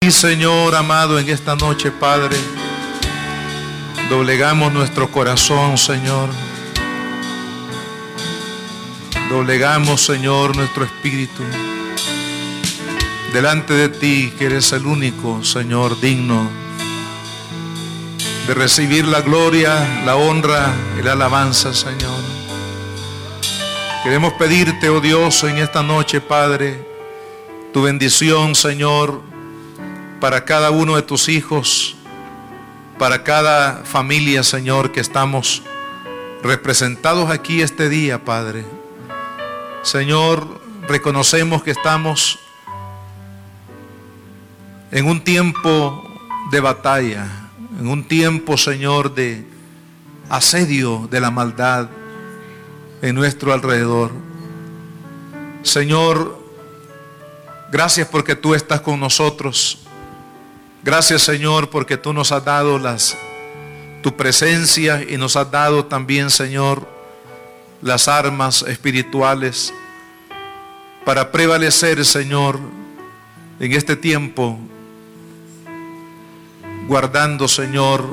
Y Señor amado, en esta noche, Padre, doblegamos nuestro corazón, Señor. Doblegamos, Señor, nuestro espíritu delante de ti, que eres el único, Señor, digno de recibir la gloria, la honra y la alabanza, Señor. Queremos pedirte, oh Dios, en esta noche, Padre, tu bendición, Señor, para cada uno de tus hijos, para cada familia, Señor, que estamos representados aquí este día, Padre. Señor, reconocemos que estamos en un tiempo de batalla, en un tiempo, Señor, de asedio de la maldad en nuestro alrededor. Señor, gracias porque tú estás con nosotros. Gracias, Señor, porque tú nos has dado tu presencia y nos has dado también, Señor, las armas espirituales para prevalecer, Señor, en este tiempo, guardando, Señor,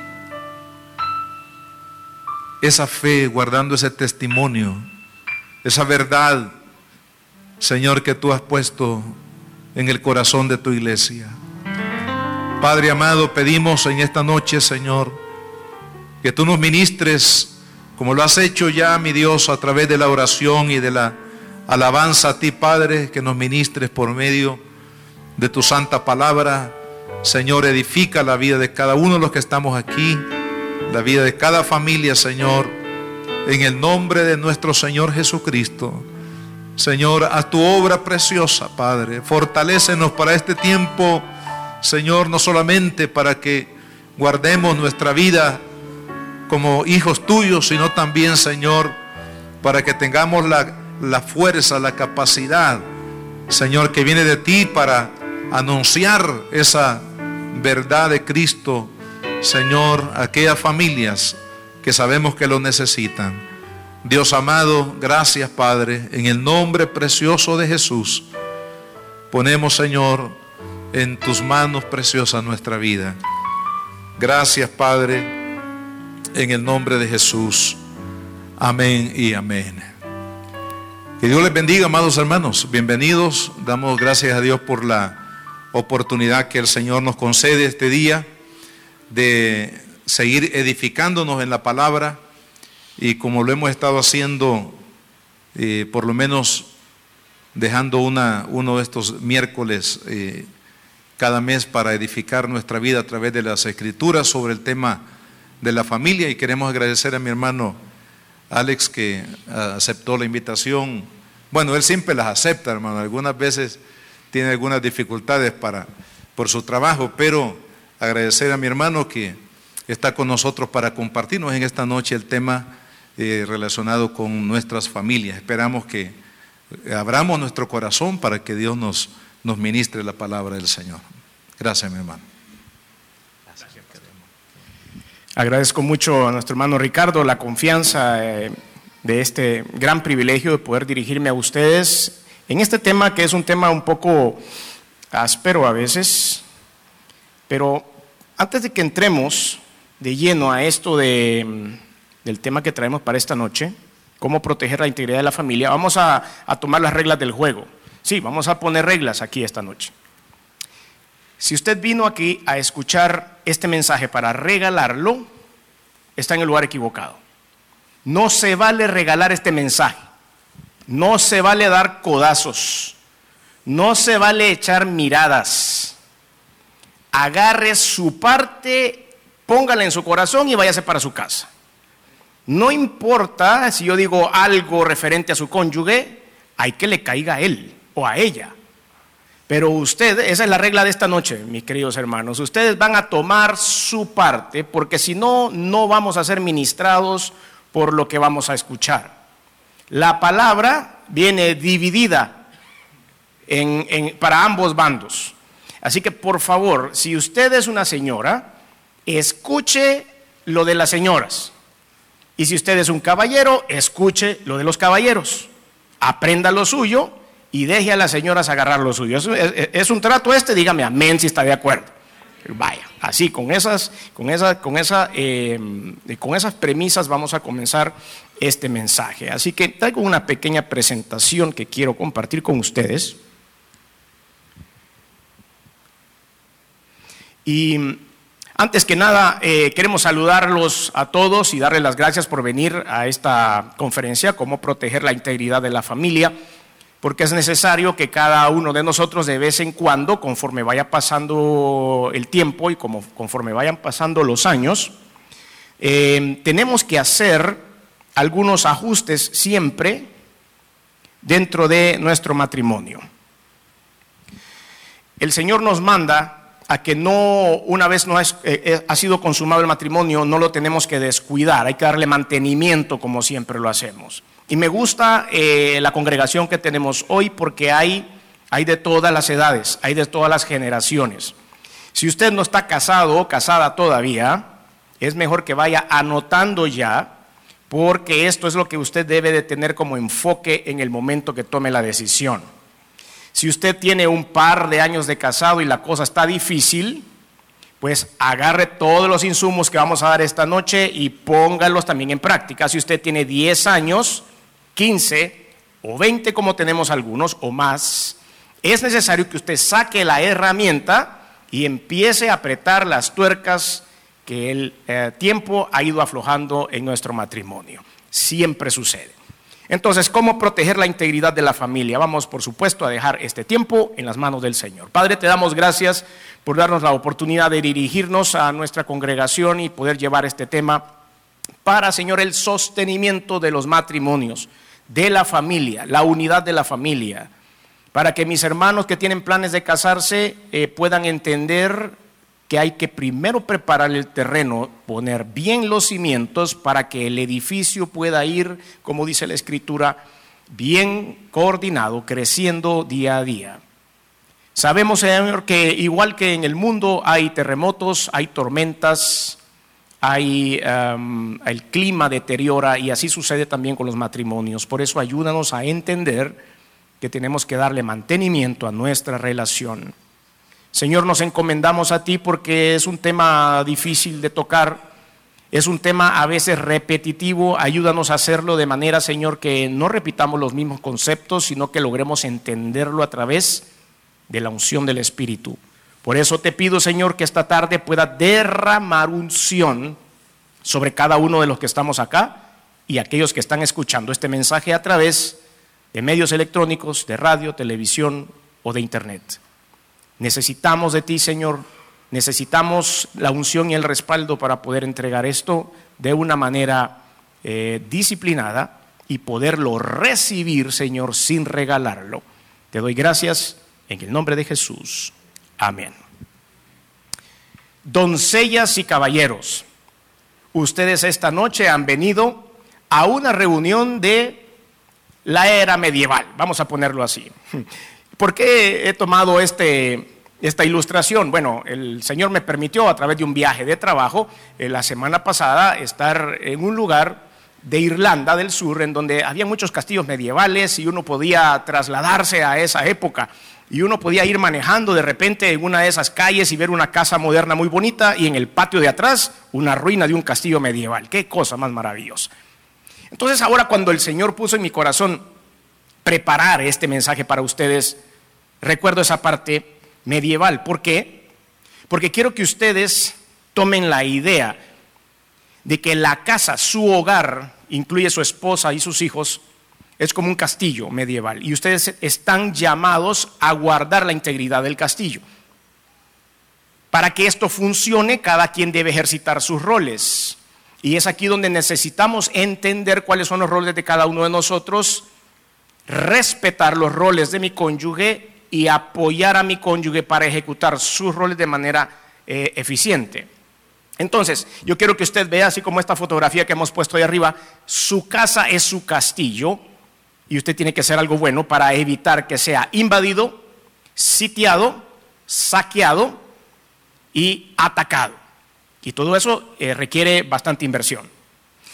esa fe, guardando ese testimonio, esa verdad, Señor, que tú has puesto en el corazón de tu iglesia. Padre amado, pedimos en esta noche, Señor, que tú nos ministres, como lo has hecho ya, mi Dios, a través de la oración y de la alabanza a ti, Padre, que nos ministres por medio de tu santa palabra. Señor, edifica la vida de cada uno de los que estamos aquí, la vida de cada familia, Señor, en el nombre de nuestro Señor Jesucristo. Señor, haz tu obra preciosa, Padre. Fortalécenos para este tiempo, Señor, no solamente para que guardemos nuestra vida como hijos tuyos, sino también, Señor, para que tengamos la fuerza, la capacidad, Señor, que viene de ti para anunciar esa verdad de Cristo, Señor, a aquellas familias que sabemos que lo necesitan. Dios amado, gracias, Padre, en el nombre precioso de Jesús. Ponemos, Señor, en tus manos preciosas nuestra vida. Gracias, Padre, en el nombre de Jesús. Amén y amén. Que Dios les bendiga, amados hermanos. Bienvenidos. Damos gracias a Dios por la oportunidad que el Señor nos concede este día de seguir edificándonos en la palabra, y como lo hemos estado haciendo, por lo menos dejando uno de estos miércoles cada mes para edificar nuestra vida a través de las escrituras sobre el tema de la familia. Y queremos agradecer a mi hermano Alex, que aceptó la invitación. Bueno, él siempre las acepta, hermano. Algunas veces tiene algunas dificultades por su trabajo, pero agradecer a mi hermano que está con nosotros para compartirnos en esta noche el tema relacionado con nuestras familias. Esperamos que abramos nuestro corazón para que Dios nos ministre la palabra del Señor. Gracias, mi hermano. Agradezco mucho a nuestro hermano Ricardo la confianza de este gran privilegio de poder dirigirme a ustedes en este tema, que es un tema un poco áspero a veces. Pero antes de que entremos de lleno a esto del tema que traemos para esta noche, cómo proteger la integridad de la familia, vamos a tomar las reglas del juego. Sí, vamos a poner reglas aquí esta noche. Si usted vino aquí a escuchar este mensaje para regalarlo, está en el lugar equivocado. No se vale regalar este mensaje. No se vale dar codazos. No se vale echar miradas. Agarre su parte, póngala en su corazón y váyase para su casa. No importa si yo digo algo referente a su cónyuge, hay que le caiga a él o a ella. Pero usted, esa es la regla de esta noche, mis queridos hermanos. Ustedes van a tomar su parte, porque si no, no vamos a ser ministrados por lo que vamos a escuchar. La palabra viene dividida para ambos bandos. Así que, por favor, si usted es una señora, escuche lo de las señoras. Y si usted es un caballero, escuche lo de los caballeros. Aprenda lo suyo y deje a las señoras agarrar lo suyo. Es un trato dígame amén si está de acuerdo. Vaya, así con esas premisas vamos a comenzar este mensaje. Así que traigo una pequeña presentación que quiero compartir con ustedes. Y antes que nada, queremos saludarlos a todos y darles las gracias por venir a esta conferencia, cómo proteger la integridad de la familia, porque es necesario que cada uno de nosotros de vez en cuando, conforme vaya pasando el tiempo y conforme vayan pasando los años, tenemos que hacer algunos ajustes siempre dentro de nuestro matrimonio. El Señor nos manda a que no, una vez no ha sido consumado el matrimonio, no lo tenemos que descuidar, hay que darle mantenimiento como siempre lo hacemos. Y me gusta la congregación que tenemos hoy porque hay de todas las edades, hay de todas las generaciones. Si usted no está casado o casada todavía, es mejor que vaya anotando ya, porque esto es lo que usted debe de tener como enfoque en el momento que tome la decisión. Si usted tiene un par de años de casado y la cosa está difícil, pues agarre todos los insumos que vamos a dar esta noche y póngalos también en práctica. Si usted tiene 10 años, 15 o 20 como tenemos algunos o más, es necesario que usted saque la herramienta y empiece a apretar las tuercas que el tiempo ha ido aflojando en nuestro matrimonio. Siempre sucede. Entonces, ¿cómo proteger la integridad de la familia? Vamos, por supuesto, a dejar este tiempo en las manos del Señor. Padre, te damos gracias por darnos la oportunidad de dirigirnos a nuestra congregación y poder llevar este tema para, Señor, el sostenimiento de los matrimonios, de la familia, la unidad de la familia, para que mis hermanos que tienen planes de casarse puedan entender que hay que primero preparar el terreno, poner bien los cimientos para que el edificio pueda ir, como dice la Escritura, bien coordinado, creciendo día a día. Sabemos, Señor, que igual que en el mundo hay terremotos, hay tormentas, el clima deteriora y así sucede también con los matrimonios. Por eso ayúdanos a entender que tenemos que darle mantenimiento a nuestra relación. Señor, nos encomendamos a ti porque es un tema difícil de tocar, es un tema a veces repetitivo. Ayúdanos a hacerlo de manera, Señor, que no repitamos los mismos conceptos, sino que logremos entenderlo a través de la unción del Espíritu. Por eso te pido, Señor, que esta tarde pueda derramar unción sobre cada uno de los que estamos acá y aquellos que están escuchando este mensaje a través de medios electrónicos, de radio, televisión o de internet. Necesitamos de ti, Señor, necesitamos la unción y el respaldo para poder entregar esto de una manera disciplinada y poderlo recibir, Señor, sin regalarlo. Te doy gracias en el nombre de Jesús. Amén. Doncellas y caballeros, ustedes esta noche han venido a una reunión de la era medieval, vamos a ponerlo así. ¿Por qué he tomado esta ilustración? Bueno, el Señor me permitió a través de un viaje de trabajo la semana pasada estar en un lugar de Irlanda del Sur en donde había muchos castillos medievales y uno podía trasladarse a esa época y uno podía ir manejando de repente en una de esas calles y ver una casa moderna muy bonita y en el patio de atrás una ruina de un castillo medieval. ¡Qué cosa más maravillosa! Entonces ahora cuando el Señor puso en mi corazón preparar este mensaje para ustedes, recuerdo esa parte medieval. ¿Por qué? Porque quiero que ustedes tomen la idea de que la casa, su hogar, incluye su esposa y sus hijos, es como un castillo medieval y ustedes están llamados a guardar la integridad del castillo. Para que esto funcione, cada quien debe ejercitar sus roles y es aquí donde necesitamos entender cuáles son los roles de cada uno de nosotros, respetar los roles de mi cónyuge y apoyar a mi cónyuge para ejecutar sus roles de manera eficiente. Entonces, yo quiero que usted vea, así como esta fotografía que hemos puesto ahí arriba, su casa es su castillo y usted tiene que hacer algo bueno para evitar que sea invadido, sitiado, saqueado y atacado. Y todo eso requiere bastante inversión.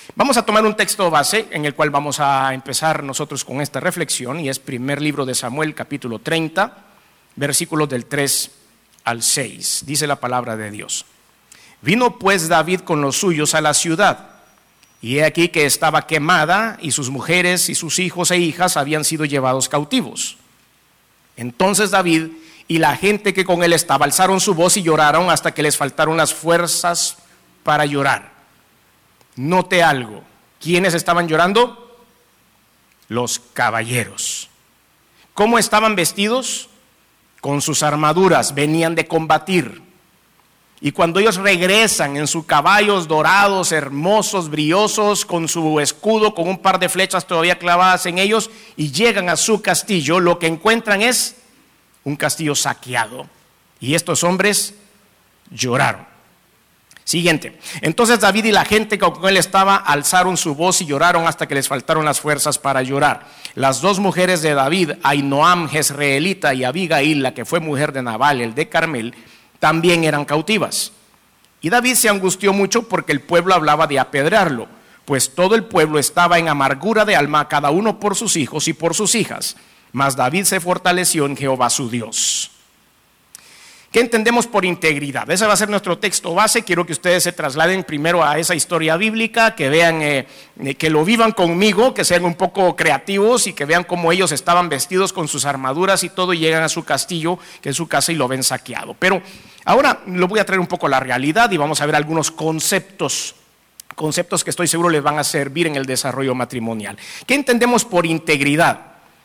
Vamos a tomar un texto base en el cual vamos a empezar nosotros con esta reflexión, y es primer libro de Samuel, capítulo 30, versículos del 3 al 6. Dice la palabra de Dios: Vino pues David con los suyos a la ciudad, y he aquí que estaba quemada, y sus mujeres y sus hijos e hijas habían sido llevados cautivos. Entonces David y la gente que con él estaba alzaron su voz y lloraron hasta que les faltaron las fuerzas para llorar. Note algo: ¿quiénes estaban llorando? Los caballeros. ¿Cómo estaban vestidos? Con sus armaduras, venían de combatir. Y cuando ellos regresan en sus caballos dorados, hermosos, brillosos, con su escudo, con un par de flechas todavía clavadas en ellos, y llegan a su castillo, lo que encuentran es un castillo saqueado. Y estos hombres lloraron. Siguiente. Entonces David y la gente que con él estaba alzaron su voz y lloraron hasta que les faltaron las fuerzas para llorar. Las dos mujeres de David, Ahinoam jezreelita y Abigail, la que fue mujer de Nabal, el de Carmel, también eran cautivas. Y David se angustió mucho porque el pueblo hablaba de apedrearlo, pues todo el pueblo estaba en amargura de alma, cada uno por sus hijos y por sus hijas. Mas David se fortaleció en Jehová su Dios. ¿Qué entendemos por integridad? Ese va a ser nuestro texto base. Quiero que ustedes se trasladen primero a esa historia bíblica, que vean, que lo vivan conmigo, que sean un poco creativos y que vean cómo ellos estaban vestidos con sus armaduras y todo, y llegan a su castillo, que es su casa, y lo ven saqueado. Pero ahora lo voy a traer un poco a la realidad y vamos a ver algunos conceptos que estoy seguro les van a servir en el desarrollo matrimonial. ¿Qué entendemos por integridad?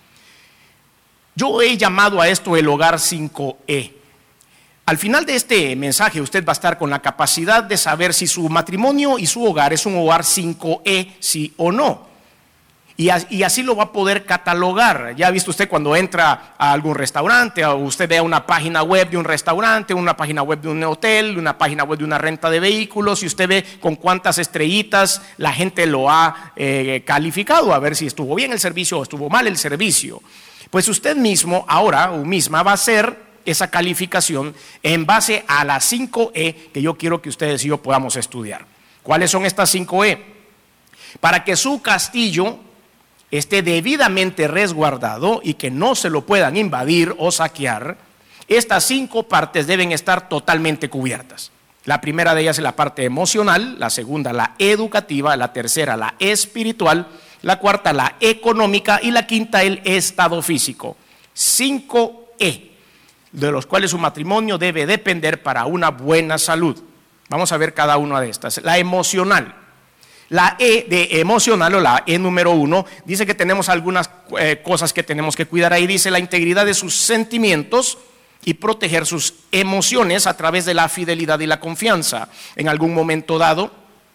Yo he llamado a esto el hogar 5E. Al final de este mensaje usted va a estar con la capacidad de saber si su matrimonio y su hogar es un hogar 5E, sí o no. Y así lo va a poder catalogar. Ya ha visto usted cuando entra a algún restaurante, o usted vea una página web de un restaurante, una página web de un hotel, una página web de una renta de vehículos, y usted ve con cuántas estrellitas la gente lo ha calificado, a ver si estuvo bien el servicio o estuvo mal el servicio. Pues usted mismo ahora o misma va a hacer esa calificación en base a las 5E que yo quiero que ustedes y yo podamos estudiar. ¿Cuáles son estas 5E? Para que su castillo esté debidamente resguardado y que no se lo puedan invadir o saquear, estas 5 partes deben estar totalmente cubiertas. La primera de ellas es la parte emocional, la segunda la educativa, la tercera la espiritual, la cuarta la económica y la quinta el estado físico. 5E, de los cuales su matrimonio debe depender para una buena salud. Vamos a ver cada una de estas. La emocional. La E de emocional, o la E número 1, dice que tenemos algunas cosas que tenemos que cuidar ahí. Dice la integridad de sus sentimientos y proteger sus emociones a través de la fidelidad y la confianza. En algún momento dado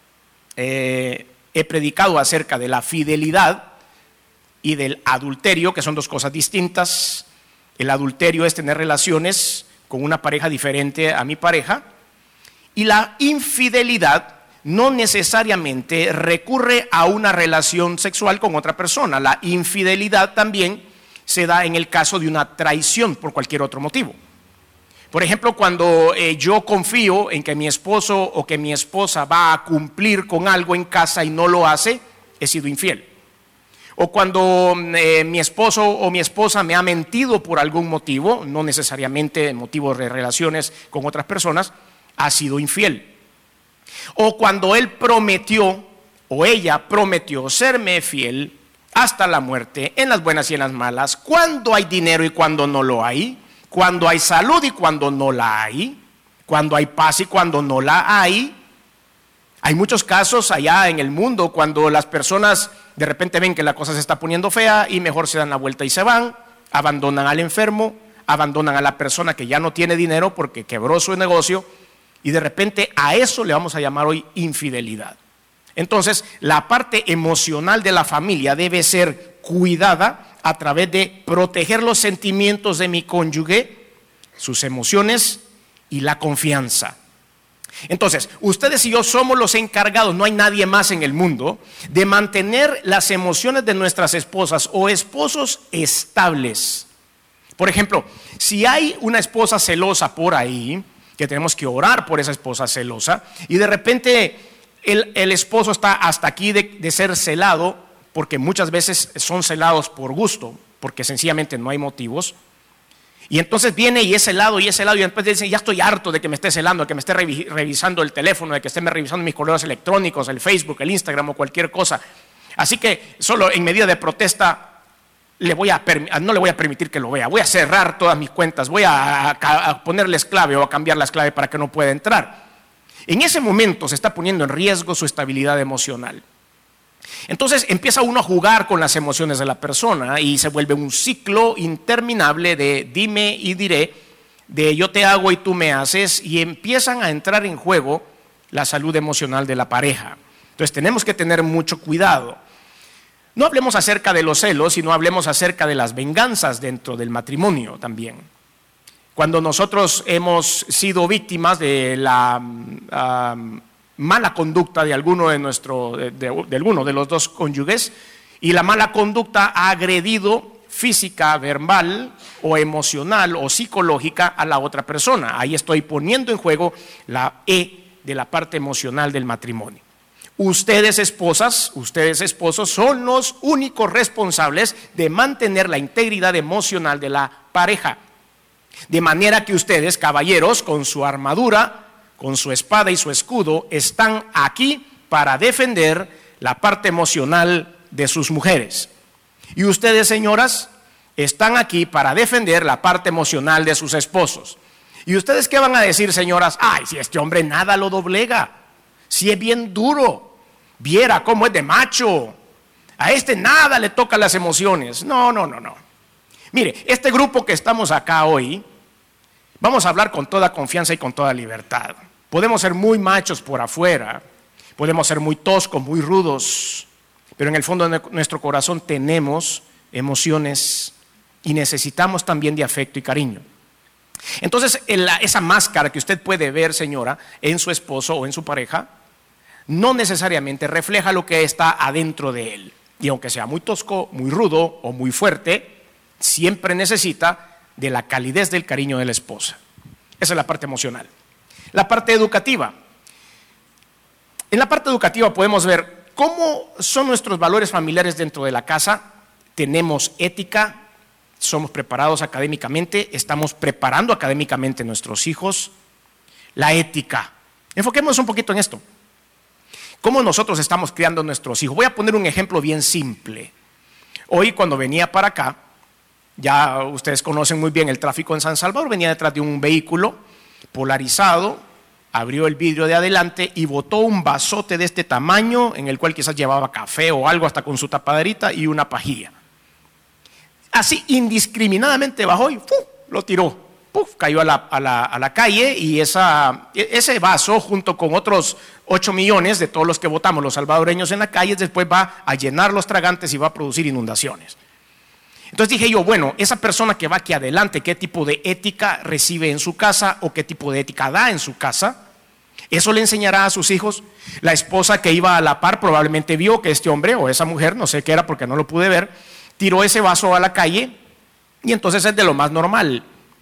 he predicado acerca de la fidelidad y del adulterio, que son dos cosas distintas. El adulterio es tener relaciones con una pareja diferente a mi pareja, y la infidelidad no necesariamente recurre a una relación sexual con otra persona. La infidelidad también se da en el caso de una traición por cualquier otro motivo. Por ejemplo, cuando yo confío en que mi esposo o que mi esposa va a cumplir con algo en casa y no lo hace, he sido infiel. O cuando mi esposo o mi esposa me ha mentido por algún motivo, no necesariamente motivos de relaciones con otras personas, ha sido infiel. O cuando él prometió o ella prometió serme fiel hasta la muerte, en las buenas y en las malas, cuando hay dinero y cuando no lo hay, cuando hay salud y cuando no la hay, cuando hay paz y cuando no la hay. Hay muchos casos allá en el mundo cuando las personas de repente ven que la cosa se está poniendo fea y mejor se dan la vuelta y se van, abandonan al enfermo, abandonan a la persona que ya no tiene dinero porque quebró su negocio, y de repente a eso le vamos a llamar hoy infidelidad. Entonces, la parte emocional de la familia debe ser cuidada a través de proteger los sentimientos de mi cónyuge, sus emociones y la confianza. Entonces, ustedes y yo somos los encargados, no hay nadie más en el mundo, de mantener las emociones de nuestras esposas o esposos estables. Por ejemplo, si hay una esposa celosa por ahí, que tenemos que orar por esa esposa celosa, y de repente el esposo está hasta aquí de ser celado, porque muchas veces son celados por gusto, porque sencillamente no hay motivos. Y entonces viene y es celado, y después dice, ya estoy harto de que me esté celando, de que me esté revisando el teléfono, de que esté revisando mis correos electrónicos, el Facebook, el Instagram o cualquier cosa. Así que solo en medida de protesta no le voy a permitir que lo vea. Voy a cerrar todas mis cuentas, voy a ponerles clave o a cambiarles clave para que no pueda entrar. En ese momento se está poniendo en riesgo su estabilidad emocional. Entonces empieza uno a jugar con las emociones de la persona y se vuelve un ciclo interminable de dime y diré, de yo te hago y tú me haces, y empiezan a entrar en juego la salud emocional de la pareja. Entonces tenemos que tener mucho cuidado. No hablemos acerca de los celos, sino hablemos acerca de las venganzas dentro del matrimonio también. Cuando nosotros hemos sido víctimas de la mala conducta de alguno de alguno de los dos cónyuges, y la mala conducta ha agredido física, verbal o emocional o psicológica a la otra persona. Ahí estoy poniendo en juego la de la parte emocional del matrimonio. Ustedes esposas, ustedes esposos son los únicos responsables de mantener la integridad emocional de la pareja. De manera que ustedes, caballeros, con su armadura, con su espada y su escudo, están aquí para defender la parte emocional de sus mujeres. Y ustedes, señoras, están aquí para defender la parte emocional de sus esposos. ¿Y ustedes qué van a decir, señoras? Ay, si este hombre nada lo doblega, si es bien duro, viera cómo es de macho, a este nada le toca las emociones. No. Mire, este grupo que estamos acá hoy, vamos a hablar con toda confianza y con toda libertad. Podemos ser muy machos por afuera, podemos ser muy toscos, muy rudos, pero en el fondo de nuestro corazón tenemos emociones y necesitamos también de afecto y cariño. Entonces, esa máscara que usted puede ver, señora, en su esposo o en su pareja, no necesariamente refleja lo que está adentro de él. Y aunque sea muy tosco, muy rudo o muy fuerte, siempre necesita de la calidez del cariño de la esposa. Esa es la parte emocional. La parte educativa. En la parte educativa podemos ver cómo son nuestros valores familiares dentro de la casa. Tenemos ética, somos preparados académicamente, estamos preparando académicamente a nuestros hijos. La ética. Enfoquémonos un poquito en esto. ¿Cómo nosotros estamos criando a nuestros hijos? Voy a poner un ejemplo bien simple. Hoy cuando venía para acá, ya ustedes conocen muy bien el tráfico en San Salvador, venía detrás de un vehículo polarizado, abrió el vidrio de adelante y botó un vasote de este tamaño en el cual quizás llevaba café o algo, hasta con su tapaderita y una pajilla. Así indiscriminadamente bajó y lo tiró. Cayó a la calle, y ese vaso, junto con otros 8 millones de todos los que votamos los salvadoreños en la calle, después va a llenar los tragantes y va a producir inundaciones. Entonces dije yo, bueno, esa persona que va aquí adelante, ¿qué tipo de ética recibe en su casa o qué tipo de ética da en su casa? ¿Eso le enseñará a sus hijos? La esposa que iba a la par probablemente vio que este hombre o esa mujer, no sé qué era porque no lo pude ver, tiró ese vaso a la calle, y entonces es de lo más normal.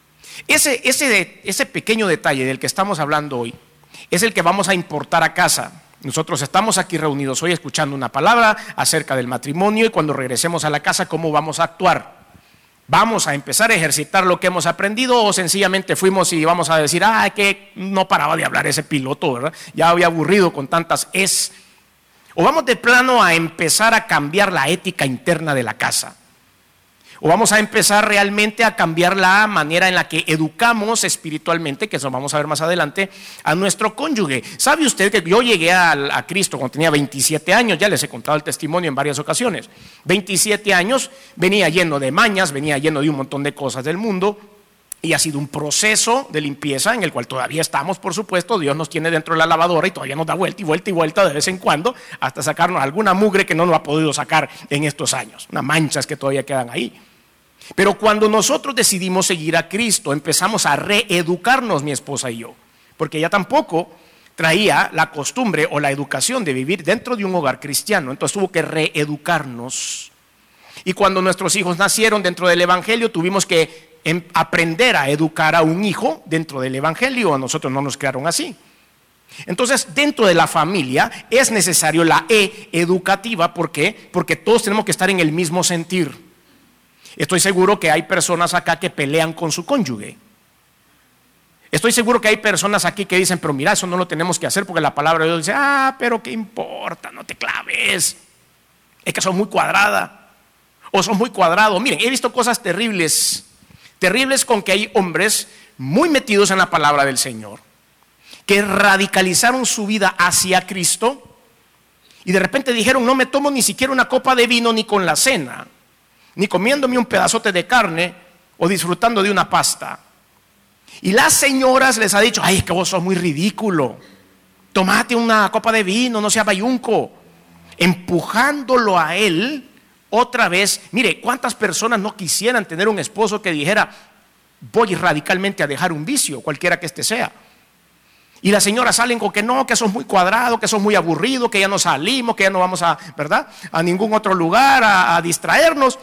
Ese pequeño detalle del que estamos hablando hoy es el que vamos a importar a casa. Nosotros estamos aquí reunidos hoy escuchando una palabra acerca del matrimonio, y cuando regresemos a la casa, ¿cómo vamos a actuar? ¿Vamos a empezar a ejercitar lo que hemos aprendido, o sencillamente fuimos y vamos a decir, que no paraba de hablar ese piloto, ¿verdad? Ya había aburrido con tantas es? ¿O vamos de plano a empezar a cambiar la ética interna de la casa? ¿O vamos a empezar realmente a cambiar la manera en la que educamos espiritualmente, que eso vamos a ver más adelante, a nuestro cónyuge? ¿Sabe usted que yo llegué a Cristo cuando tenía 27 años? Ya les he contado el testimonio en varias ocasiones. 27 años, venía lleno de mañas, venía lleno de un montón de cosas del mundo, y ha sido un proceso de limpieza en el cual todavía estamos, por supuesto. Dios nos tiene dentro de la lavadora y todavía nos da vuelta y vuelta y vuelta de vez en cuando, hasta sacarnos alguna mugre que no nos ha podido sacar en estos años, unas manchas que todavía quedan ahí. Pero cuando nosotros decidimos seguir a Cristo, empezamos a reeducarnos, mi esposa y yo, porque ella tampoco traía la costumbre o la educación de vivir dentro de un hogar cristiano. Entonces tuvo que reeducarnos. Y cuando nuestros hijos nacieron dentro del Evangelio, tuvimos que aprender a educar a un hijo dentro del Evangelio. A nosotros no nos crearon así. Entonces, dentro de la familia es necesario la E educativa. ¿Por qué? Porque todos tenemos que estar en el mismo sentir. Estoy seguro que hay personas acá que pelean con su cónyuge. Estoy seguro que hay personas aquí que dicen, pero mira, eso no lo tenemos que hacer porque la palabra de Dios dice, pero qué importa, no te claves. Es que sos muy cuadrada o sos muy cuadrado. Miren, he visto cosas terribles, terribles con que hay hombres muy metidos en la palabra del Señor, que radicalizaron su vida hacia Cristo y de repente dijeron, no me tomo ni siquiera una copa de vino ni con la cena, ni comiéndome un pedazote de carne o disfrutando de una pasta. Y las señoras les ha dicho, ay, es que vos sos muy ridículo, tomate una copa de vino, no seas bayunco, empujándolo a él otra vez. Mire, ¿cuántas personas no quisieran tener un esposo que dijera, voy radicalmente a dejar un vicio, cualquiera que este sea? Y las señoras salen con que no, que sos muy cuadrado, que sos muy aburrido, que ya no salimos, que ya no vamos a, ¿verdad?, a ningún otro lugar a distraernos.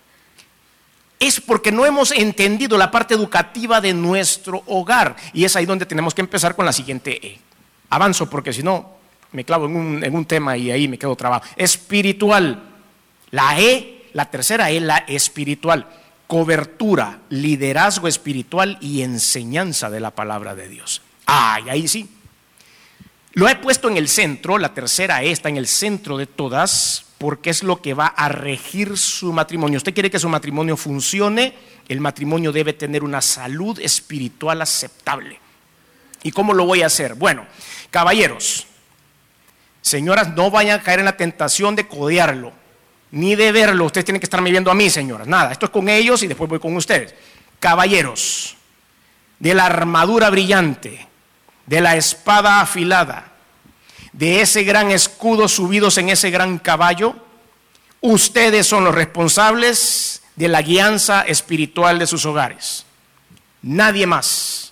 Es porque no hemos entendido la parte educativa de nuestro hogar. Y es ahí donde tenemos que empezar con la siguiente E. Avanzo porque si no me clavo en un tema y ahí me quedo trabado. Espiritual. La E, la tercera E, la espiritual. Cobertura, liderazgo espiritual y enseñanza de la palabra de Dios. Y ahí sí. Lo he puesto en el centro, la tercera E está en el centro de todas, porque es lo que va a regir su matrimonio. Usted quiere que su matrimonio funcione, el matrimonio debe tener una salud espiritual aceptable. ¿Y cómo lo voy a hacer? Bueno, caballeros, señoras, no vayan a caer en la tentación de codearlo, ni de verlo. Ustedes tienen que estarme viendo a mí, señoras. Nada, esto es con ellos y después voy con ustedes. Caballeros, de la armadura brillante, de la espada afilada, de ese gran escudo subidos en ese gran caballo, ustedes son los responsables de la guianza espiritual de sus hogares. Nadie más.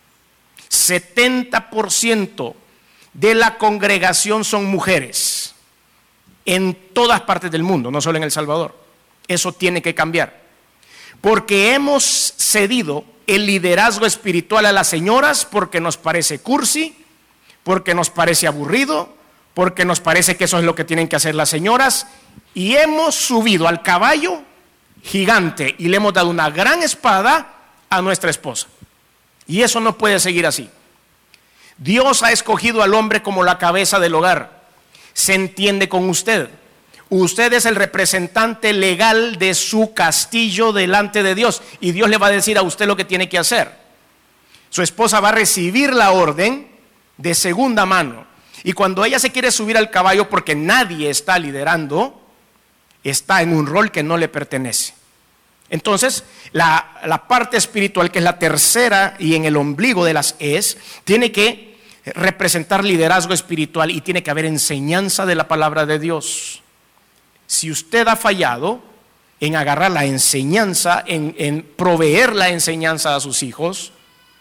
70% de la congregación son mujeres en todas partes del mundo, no solo en El Salvador. Eso tiene que cambiar, porque hemos cedido el liderazgo espiritual a las señoras porque nos parece cursi, porque nos parece aburrido, porque nos parece que eso es lo que tienen que hacer las señoras, y hemos subido al caballo gigante y le hemos dado una gran espada a nuestra esposa. Y eso no puede seguir así. Dios ha escogido al hombre como la cabeza del hogar. Se entiende con usted. Usted es el representante legal de su castillo delante de Dios, y Dios le va a decir a usted lo que tiene que hacer. Su esposa va a recibir la orden de segunda mano, y cuando ella se quiere subir al caballo porque nadie está liderando, está en un rol que no le pertenece. Entonces la parte espiritual, que es la tercera y en el ombligo de las E's, tiene que representar liderazgo espiritual y tiene que haber enseñanza de la palabra de Dios. Si usted ha fallado en agarrar la enseñanza, en proveer la enseñanza a sus hijos,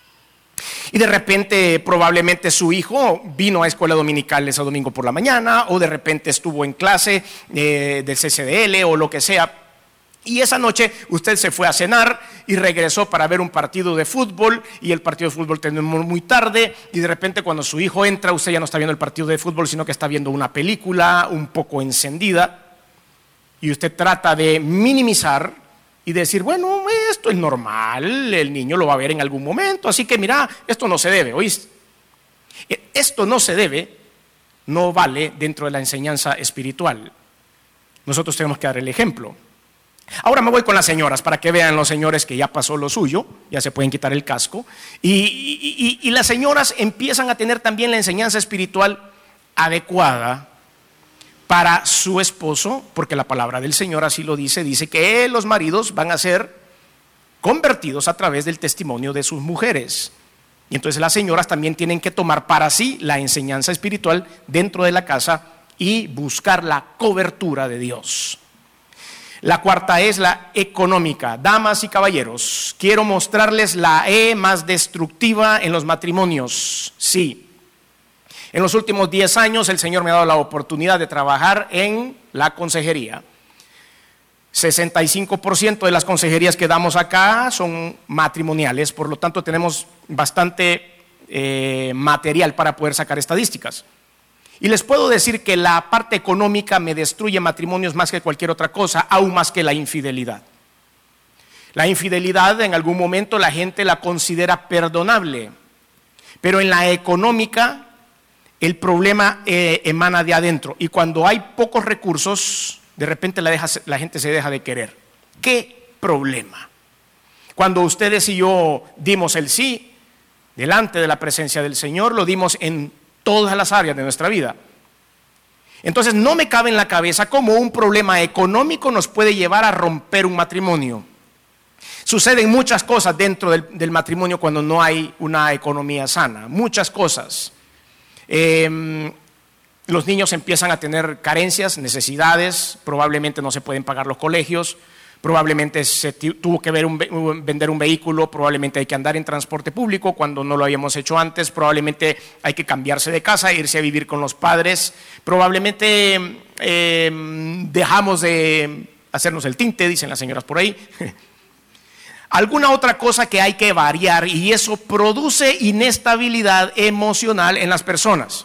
y de repente probablemente su hijo vino a escuela dominical ese domingo por la mañana, o de repente estuvo en clase del CCDL o lo que sea, y esa noche usted se fue a cenar y regresó para ver un partido de fútbol, y el partido de fútbol terminó muy tarde, y de repente cuando su hijo entra, usted ya no está viendo el partido de fútbol, sino que está viendo una película un poco encendida, y usted trata de minimizar y decir, bueno, esto es normal, el niño lo va a ver en algún momento, así que mira, esto no se debe, ¿oíste? Esto no se debe, no vale dentro de la enseñanza espiritual. Nosotros tenemos que dar el ejemplo. Ahora me voy con las señoras para que vean los señores que ya pasó lo suyo, ya se pueden quitar el casco, y las señoras empiezan a tener también la enseñanza espiritual adecuada para su esposo, porque la palabra del Señor así lo dice, dice que los maridos van a ser convertidos a través del testimonio de sus mujeres. Y entonces las señoras también tienen que tomar para sí la enseñanza espiritual dentro de la casa y buscar la cobertura de Dios. La cuarta es la económica. Damas y caballeros, quiero mostrarles la E más destructiva en los matrimonios. Sí. En los últimos 10 años el Señor me ha dado la oportunidad de trabajar en la consejería. 65% de las consejerías que damos acá son matrimoniales, por lo tanto tenemos bastante material para poder sacar estadísticas. Y les puedo decir que la parte económica me destruye matrimonios más que cualquier otra cosa, aún más que la infidelidad. La infidelidad en algún momento la gente la considera perdonable, pero en la económica el problema emana de adentro. Y cuando hay pocos recursos, de repente la gente se deja de querer. ¿Qué problema? Cuando ustedes y yo dimos el sí, delante de la presencia del Señor, lo dimos en todas las áreas de nuestra vida. Entonces no me cabe en la cabeza cómo un problema económico nos puede llevar a romper un matrimonio. Suceden muchas cosas dentro del matrimonio cuando no hay una economía sana, muchas cosas. Los niños empiezan a tener carencias, necesidades, probablemente no se pueden pagar los colegios, probablemente se tuvo que vender un vehículo, probablemente hay que andar en transporte público cuando no lo habíamos hecho antes, probablemente hay que cambiarse de casa, irse a vivir con los padres, probablemente dejamos de hacernos el tinte, dicen las señoras por ahí. Alguna otra cosa que hay que variar, y eso produce inestabilidad emocional en las personas.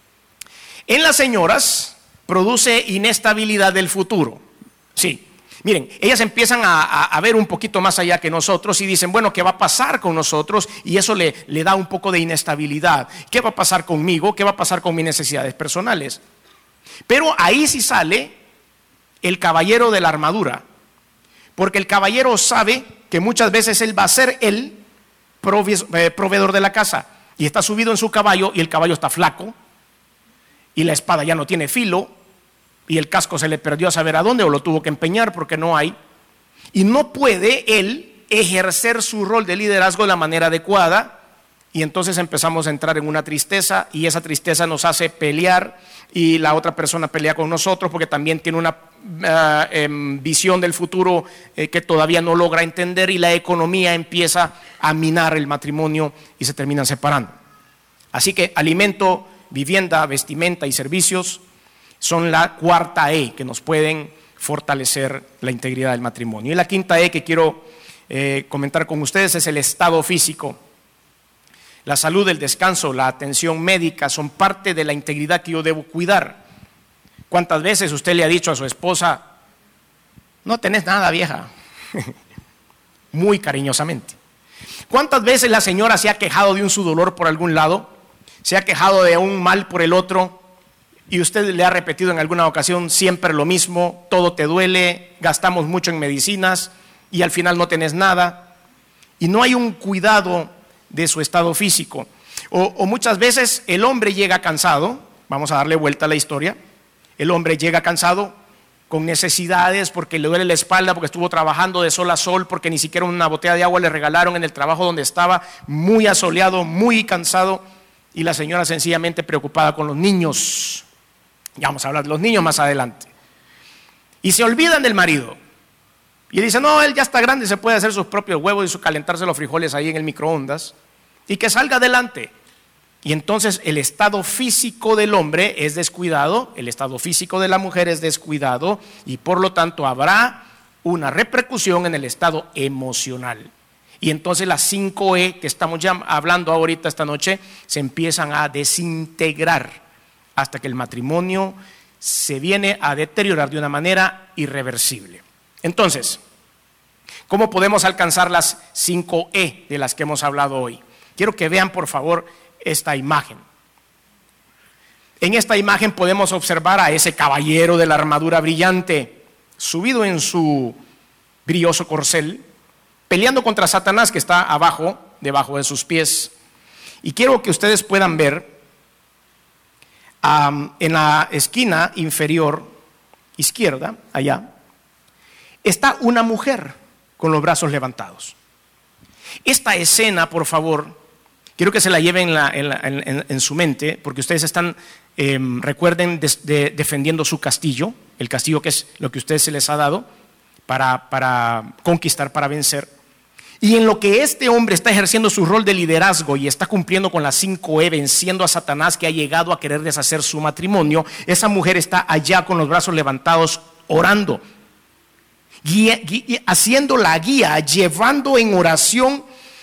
En las señoras produce inestabilidad del futuro. Sí. Miren, ellas empiezan a ver un poquito más allá que nosotros y dicen, bueno, ¿qué va a pasar con nosotros? Y eso le da un poco de inestabilidad. ¿Qué va a pasar conmigo? ¿Qué va a pasar con mis necesidades personales? Pero ahí sí sale el caballero de la armadura, porque el caballero sabe que muchas veces él va a ser el proveedor de la casa y está subido en su caballo y el caballo está flaco y la espada ya no tiene filo y el casco se le perdió a saber a dónde o lo tuvo que empeñar porque no hay, y no puede él ejercer su rol de liderazgo de la manera adecuada, y entonces empezamos a entrar en una tristeza y esa tristeza nos hace pelear y la otra persona pelea con nosotros porque también tiene una visión del futuro que todavía no logra entender, y la economía empieza a minar el matrimonio y se terminan separando. Así que alimento, vivienda, vestimenta y servicios son la cuarta E que nos pueden fortalecer la integridad del matrimonio. Y la quinta E que quiero comentar con ustedes es el estado físico. La salud, el descanso, la atención médica son parte de la integridad que yo debo cuidar. ¿Cuántas veces usted le ha dicho a su esposa, no tenés nada, vieja? Muy cariñosamente. ¿Cuántas veces la señora se ha quejado de un su dolor por algún lado? ¿Se ha quejado de un mal por el otro? Y usted le ha repetido en alguna ocasión siempre lo mismo, todo te duele, gastamos mucho en medicinas y al final no tenés nada. Y no hay un cuidado de su estado físico. O muchas veces el hombre llega cansado, vamos a darle vuelta a la historia, el hombre llega cansado con necesidades porque le duele la espalda, porque estuvo trabajando de sol a sol, porque ni siquiera una botella de agua le regalaron en el trabajo donde estaba, muy asoleado, muy cansado, y la señora sencillamente preocupada con los niños. Ya vamos a hablar de los niños más adelante. Y se olvidan del marido. Y dice, no, él ya está grande, se puede hacer sus propios huevos y calentarse los frijoles ahí en el microondas y que salga adelante. Y entonces el estado físico del hombre es descuidado, el estado físico de la mujer es descuidado, y por lo tanto habrá una repercusión en el estado emocional. Y entonces las 5E que estamos ya hablando ahorita esta noche se empiezan a desintegrar hasta que el matrimonio se viene a deteriorar de una manera irreversible. Entonces, ¿cómo podemos alcanzar las 5E de las que hemos hablado hoy? Quiero que vean por favor esta imagen. En esta imagen podemos observar a ese caballero de la armadura brillante, subido en su brilloso corcel, peleando contra Satanás que está abajo, debajo de sus pies. Y quiero que ustedes puedan ver en la esquina inferior izquierda, allá, está una mujer con los brazos levantados. Esta escena, por favor, quiero que se la lleven en su mente, porque ustedes están, recuerden, defendiendo su castillo, el castillo que es lo que a ustedes se les ha dado para conquistar, para vencer. Y en lo que este hombre está ejerciendo su rol de liderazgo y está cumpliendo con las 5E, venciendo a Satanás que ha llegado a querer deshacer su matrimonio, esa mujer está allá con los brazos levantados orando, haciendo la guía, llevando en oración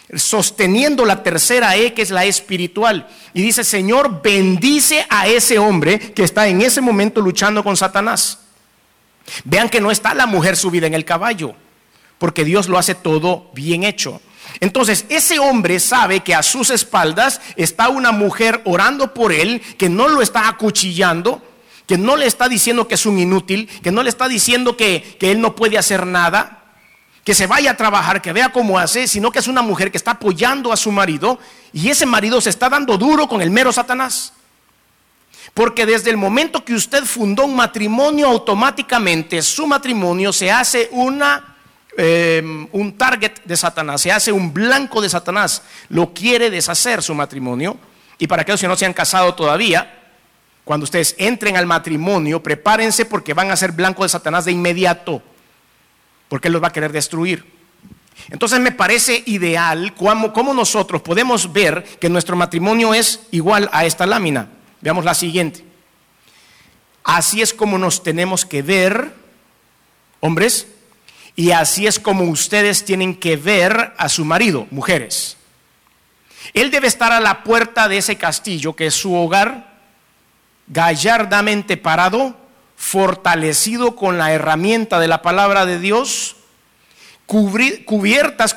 sosteniendo la tercera E, que es la espiritual. Y dice: Señor, bendice a ese hombre que está en ese momento luchando con Satanás. Vean que no está la mujer subida en el caballo, porque Dios lo hace todo bien hecho. Entonces ese hombre sabe que a sus espaldas está una mujer orando por él, que no lo está acuchillando, que no le está diciendo que es un inútil, que no le está diciendo que él no puede hacer nada, que se vaya a trabajar, que vea cómo hace, sino que es una mujer que está apoyando a su marido, y ese marido se está dando duro con el mero Satanás. Porque desde el momento que usted fundó un matrimonio, automáticamente su matrimonio se hace un target de Satanás, se hace un blanco de Satanás. Lo quiere deshacer su matrimonio. Y para aquellos que no se han casado todavía, cuando ustedes entren al matrimonio, prepárense, porque van a ser blanco de Satanás de inmediato, porque él los va a querer destruir. Entonces me parece ideal cómo nosotros podemos ver que nuestro matrimonio es igual a esta lámina. Veamos la siguiente. Así es como nos tenemos que ver, hombres, y así es como ustedes tienen que ver a su marido, mujeres. Él debe estar a la puerta de ese castillo que es su hogar, gallardamente parado, fortalecido con la herramienta de la palabra de Dios, cubiertas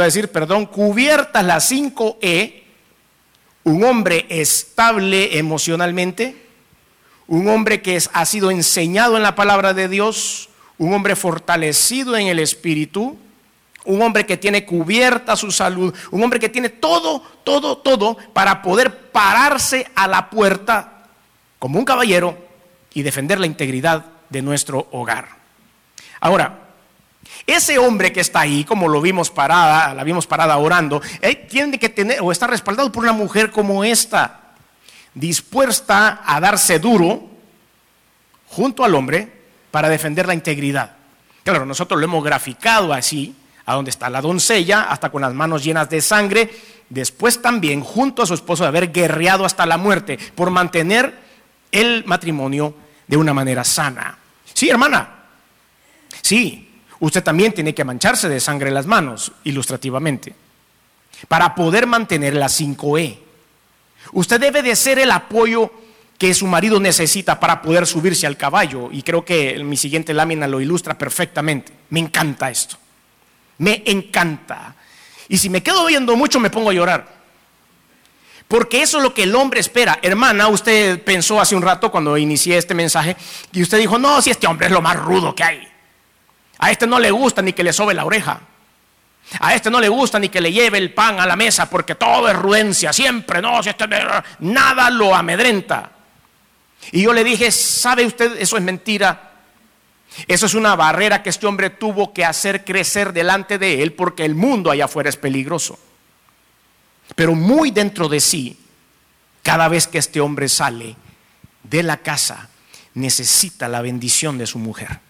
las 5E, un hombre estable emocionalmente, un hombre que ha sido enseñado en la palabra de Dios, un hombre fortalecido en el espíritu, un hombre que tiene cubierta su salud, un hombre que tiene todo para poder pararse a la puerta como un caballero y defender la integridad de nuestro hogar. Ahora, ese hombre que está ahí, como la vimos parada orando, tiene que tener o está respaldado por una mujer como esta, dispuesta a darse duro junto al hombre para defender la integridad. Claro, nosotros lo hemos graficado así, a donde está la doncella, hasta con las manos llenas de sangre, después también junto a su esposo de haber guerreado hasta la muerte por mantener el matrimonio de una manera sana. Sí, hermana, sí. Usted también tiene que mancharse de sangre las manos, ilustrativamente, para poder mantener la 5E. Usted debe de ser el apoyo que su marido necesita para poder subirse al caballo. Y creo que mi siguiente lámina lo ilustra perfectamente. Me encanta esto. Me encanta. Y si me quedo viendo mucho, me pongo a llorar. Porque eso es lo que el hombre espera. Hermana, usted pensó hace un rato cuando inicié este mensaje, y usted dijo: no, si este hombre es lo más rudo que hay. A este no le gusta ni que le sobe la oreja. A este no le gusta ni que le lleve el pan a la mesa, porque todo es rudencia, siempre, no, si nada lo amedrenta. Y yo le dije: ¿sabe usted? Eso es mentira. Eso es una barrera que este hombre tuvo que hacer crecer delante de él, porque el mundo allá afuera es peligroso. Pero muy dentro de sí, cada vez que este hombre sale de la casa, necesita la bendición de su mujer.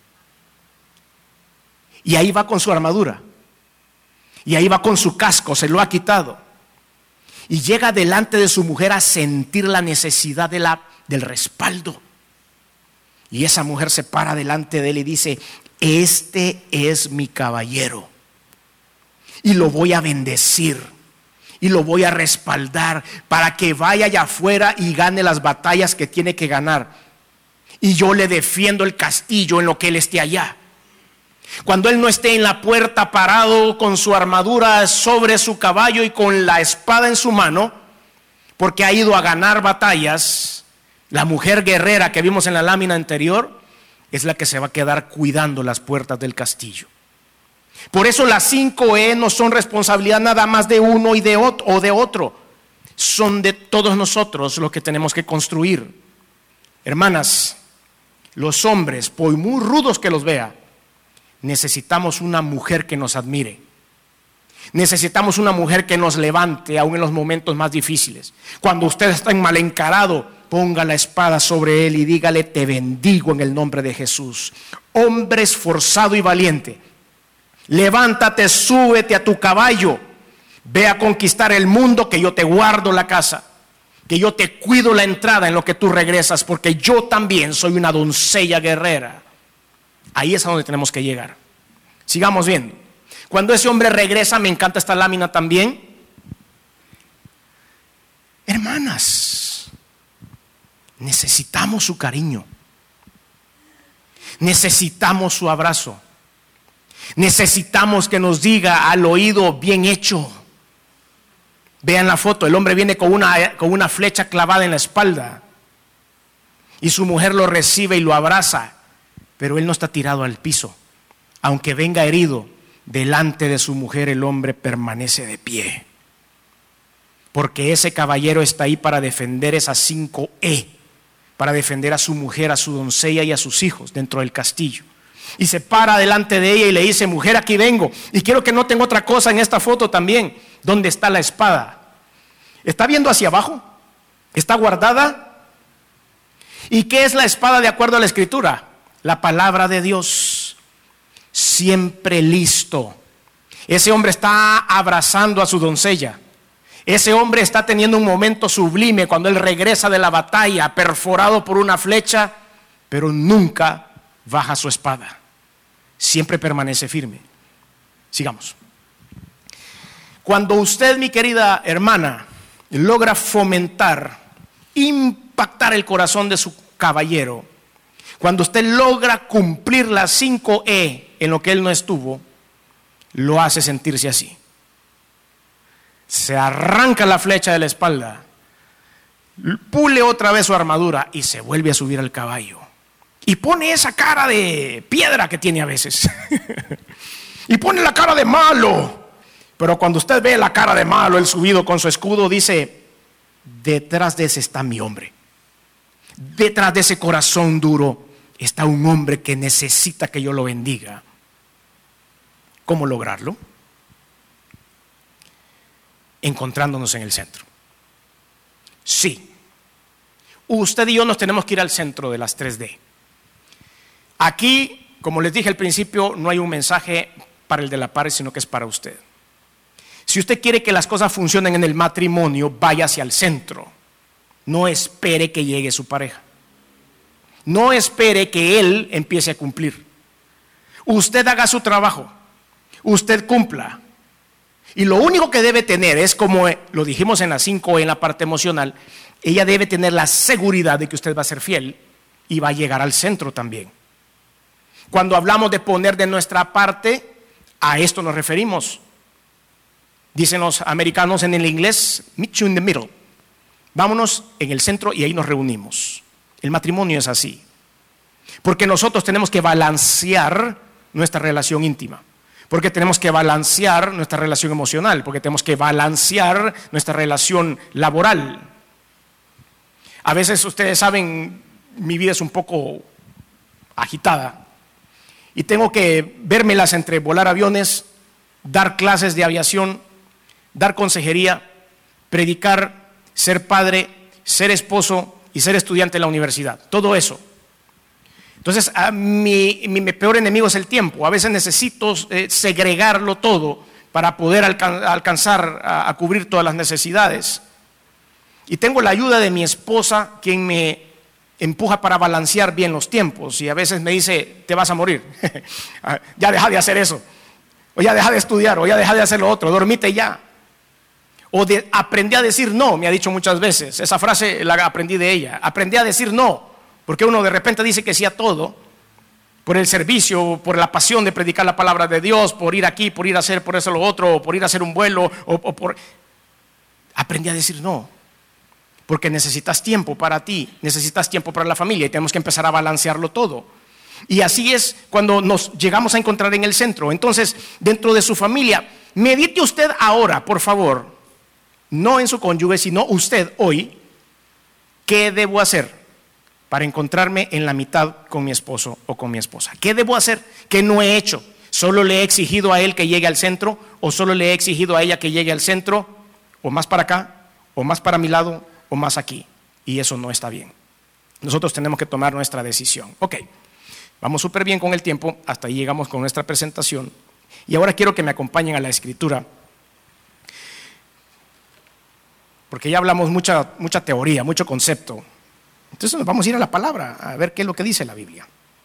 Y ahí va con su armadura, y ahí va con su casco, se lo ha quitado, y llega delante de su mujer a sentir la necesidad del respaldo. Y esa mujer se para delante de él y dice: este es mi caballero, y lo voy a bendecir, y lo voy a respaldar para que vaya allá afuera y gane las batallas que tiene que ganar. Y yo le defiendo el castillo en lo que él esté allá. Cuando él no esté en la puerta parado con su armadura sobre su caballo y con la espada en su mano, porque ha ido a ganar batallas, la mujer guerrera que vimos en la lámina anterior es la que se va a quedar cuidando las puertas del castillo. Por eso las 5E no son responsabilidad nada más de uno y de otro, son de todos nosotros los que tenemos que construir. Hermanas, los hombres, por muy rudos que los vea, necesitamos una mujer que nos admire. Necesitamos una mujer que nos levante aún en los momentos más difíciles. Cuando usted está mal encarado, ponga la espada sobre él y dígale: te bendigo en el nombre de Jesús. Hombre esforzado y valiente, levántate, súbete a tu caballo, ve a conquistar el mundo, que yo te guardo la casa, que yo te cuido la entrada en lo que tú regresas, porque yo también soy una doncella guerrera. Ahí es a donde tenemos que llegar. Sigamos viendo. Cuando ese hombre regresa, me encanta esta lámina también, Hermanas, necesitamos su cariño. Necesitamos su abrazo. Necesitamos que nos diga al oído, bien hecho. Vean la foto, el hombre viene con una flecha clavada en la espalda y su mujer lo recibe y lo abraza, pero él no está tirado al piso. Aunque venga herido, delante de su mujer el hombre permanece de pie, porque ese caballero está ahí para defender esas 5E, para defender a su mujer, a su doncella y a sus hijos dentro del castillo. Y se para delante de ella y le dice, mujer, aquí vengo. Y quiero que noten otra cosa en esta foto también. ¿Dónde está la espada? ¿Está viendo hacia abajo? ¿Está guardada? ¿Y qué es la espada de acuerdo a la Escritura? La palabra de Dios. Siempre listo. Ese hombre está abrazando a su doncella. Ese hombre está teniendo un momento sublime cuando él regresa de la batalla, perforado por una flecha, pero nunca baja su espada. Siempre permanece firme. Sigamos. Cuando usted, mi querida hermana, logra fomentar, impactar el corazón de su caballero, cuando usted logra cumplir las 5E en lo que él no estuvo, lo hace sentirse así. Se arranca la flecha de la espalda, pule otra vez su armadura y se vuelve a subir al caballo. Y pone esa cara de piedra que tiene a veces. Y pone la cara de malo. Pero cuando usted ve la cara de malo, el subido con su escudo, dice, detrás de ese está mi hombre. Detrás de ese corazón duro está un hombre que necesita que yo lo bendiga. ¿Cómo lograrlo? Encontrándonos en el centro. Sí, usted y yo nos tenemos que ir al centro de las 3D. Aquí, como les dije al principio, no hay un mensaje para el de la par, sino que es para usted. Si usted quiere que las cosas funcionen en el matrimonio, vaya hacia el centro. No espere que llegue su pareja. No espere que él empiece a cumplir. Usted haga su trabajo. Usted cumpla. Y lo único que debe tener es, como lo dijimos en la 5, en la parte emocional, ella debe tener la seguridad de que usted va a ser fiel y va a llegar al centro también. Cuando hablamos de poner de nuestra parte, a esto nos referimos. Dicen los americanos en el inglés, meet you in the middle. Vámonos en el centro y ahí nos reunimos. El matrimonio es así. Porque nosotros tenemos que balancear nuestra relación íntima. Porque tenemos que balancear nuestra relación emocional. Porque tenemos que balancear nuestra relación laboral. A veces ustedes saben, mi vida es un poco agitada. Y tengo que vérmelas entre volar aviones, dar clases de aviación, dar consejería, predicar, ser padre, ser esposo y ser estudiante en la universidad. Todo eso. Entonces, mi peor enemigo es el tiempo. A veces necesito segregarlo todo para poder alcanzar a cubrir todas las necesidades. Y tengo la ayuda de mi esposa, quien me empuja para balancear bien los tiempos. Y a veces me dice, te vas a morir. Ya deja de hacer eso. O ya deja de estudiar. O ya deja de hacer lo otro. Dormite ya. O aprendí a decir no, me ha dicho muchas veces. Esa frase la aprendí de ella. Aprendí a decir no. Porque uno de repente dice que sí a todo. Por el servicio, por la pasión de predicar la palabra de Dios, por ir aquí, por ir a hacer por eso lo otro, o por ir a hacer un vuelo, o por... Aprendí a decir no. Porque necesitas tiempo para ti, necesitas tiempo para la familia y tenemos que empezar a balancearlo todo. Y así es cuando nos llegamos a encontrar en el centro. Entonces, dentro de su familia, medite usted ahora, por favor, no en su cónyuge, sino usted hoy, ¿qué debo hacer para encontrarme en la mitad con mi esposo o con mi esposa? ¿Qué debo hacer? ¿Qué no he hecho? ¿Solo le he exigido a él que llegue al centro? ¿O solo le he exigido a ella que llegue al centro? ¿O más para acá? ¿O más para mi lado? ¿O más aquí? Y eso no está bien. Nosotros tenemos que tomar nuestra decisión. Ok, vamos súper bien con el tiempo. Hasta ahí llegamos con nuestra presentación. Y ahora quiero que me acompañen a la escritura. Porque ya hablamos mucha teoría, mucho concepto. Entonces nos vamos a ir a la palabra, a ver qué es lo que dice la Biblia.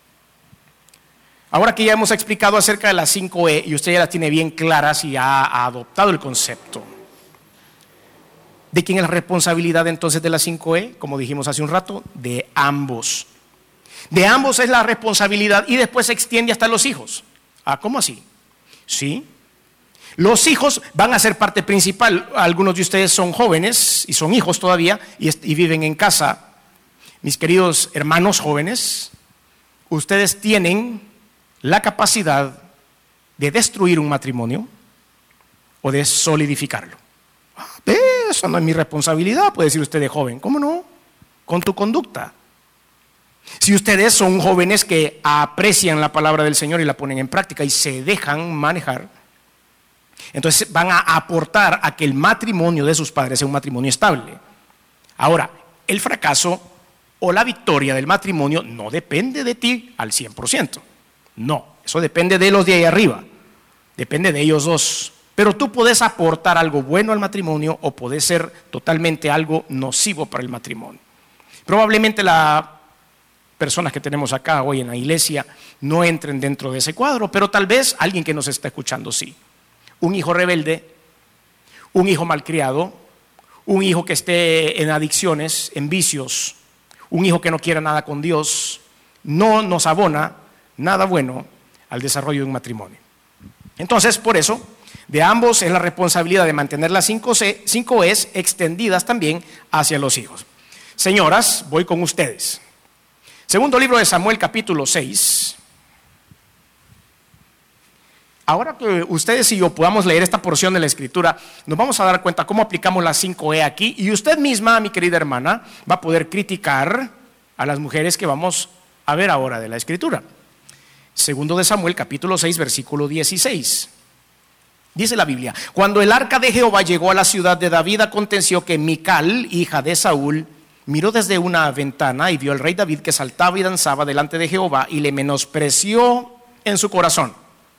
Ahora que ya hemos explicado acerca de las 5E y usted ya las tiene bien claras y ha adoptado el concepto, ¿De quién es la responsabilidad entonces de la 5E? Como dijimos hace un rato, de ambos. De ambos es la responsabilidad y después se extiende hasta los hijos. ¿Cómo así? Sí. Los hijos van a ser parte principal. Algunos de ustedes son jóvenes y son hijos todavía y viven en casa. Mis queridos hermanos jóvenes, ustedes tienen la capacidad de destruir un matrimonio o de solidificarlo. Eso no es mi responsabilidad, puede decir usted de joven. ¿Cómo no? Con tu conducta. Si ustedes son jóvenes que aprecian la palabra del Señor y la ponen en práctica y se dejan manejar, entonces van a aportar a que el matrimonio de sus padres sea un matrimonio estable. Ahora, el fracaso o la victoria del matrimonio no depende de ti al 100%. No, eso depende de los de ahí arriba. Depende de ellos dos. Pero tú puedes aportar algo bueno al matrimonio o puede ser totalmente algo nocivo para el matrimonio. Probablemente las personas que tenemos acá hoy en la iglesia no entren dentro de ese cuadro, pero tal vez alguien que nos está escuchando sí. Un hijo rebelde, un hijo malcriado, un hijo que esté en adicciones, en vicios, un hijo que no quiera nada con Dios, no nos abona nada bueno al desarrollo de un matrimonio. Entonces, por eso, de ambos es la responsabilidad de mantener las 5 E's extendidas también hacia los hijos. Señoras, voy con ustedes. Segundo libro de Samuel, capítulo 6. Ahora que ustedes y yo podamos leer esta porción de la Escritura, nos vamos a dar cuenta cómo aplicamos las 5E aquí. Y usted misma, mi querida hermana, va a poder criticar a las mujeres que vamos a ver ahora de la Escritura. Segundo de Samuel, capítulo 6, versículo 16. Dice la Biblia: cuando el arca de Jehová llegó a la ciudad de David, aconteció que Mical, hija de Saúl, miró desde una ventana y vio al rey David que saltaba y danzaba delante de Jehová y le menospreció en su corazón.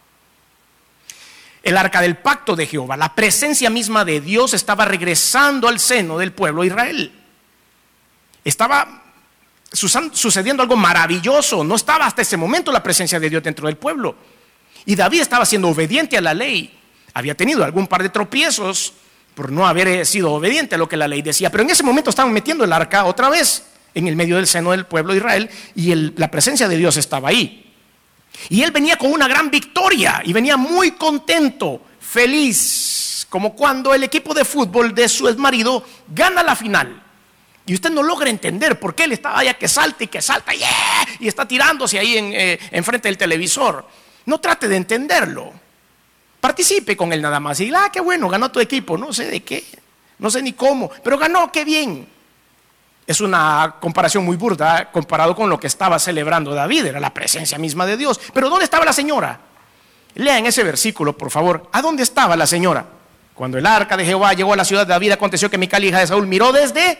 El arca del pacto de Jehová, la presencia misma de Dios, estaba regresando al seno del pueblo de Israel. Estaba sucediendo algo maravilloso. No estaba hasta ese momento la presencia de Dios dentro del pueblo. Y David estaba siendo obediente a la ley. Había tenido algún par de tropiezos por no haber sido obediente a lo que la ley decía. Pero en ese momento estaban metiendo el arca otra vez en el medio del seno del pueblo de Israel y la presencia de Dios estaba ahí. Y él venía con una gran victoria y venía muy contento, feliz, como cuando el equipo de fútbol de su exmarido gana la final. Y usted no logra entender por qué él estaba allá que salta, yeah, y está tirándose ahí enfrente del televisor. No trate de entenderlo. Participe con él nada más y qué bueno, ganó tu equipo, no sé de qué, no sé ni cómo, pero ganó, qué bien. Es una comparación muy burda comparado con lo que estaba celebrando David, era la presencia misma de Dios. Pero ¿dónde estaba la señora? Lean ese versículo, por favor. ¿A dónde estaba la señora? Cuando el arca de Jehová llegó a la ciudad de David, aconteció que Mical, hija de Saúl, miró desde...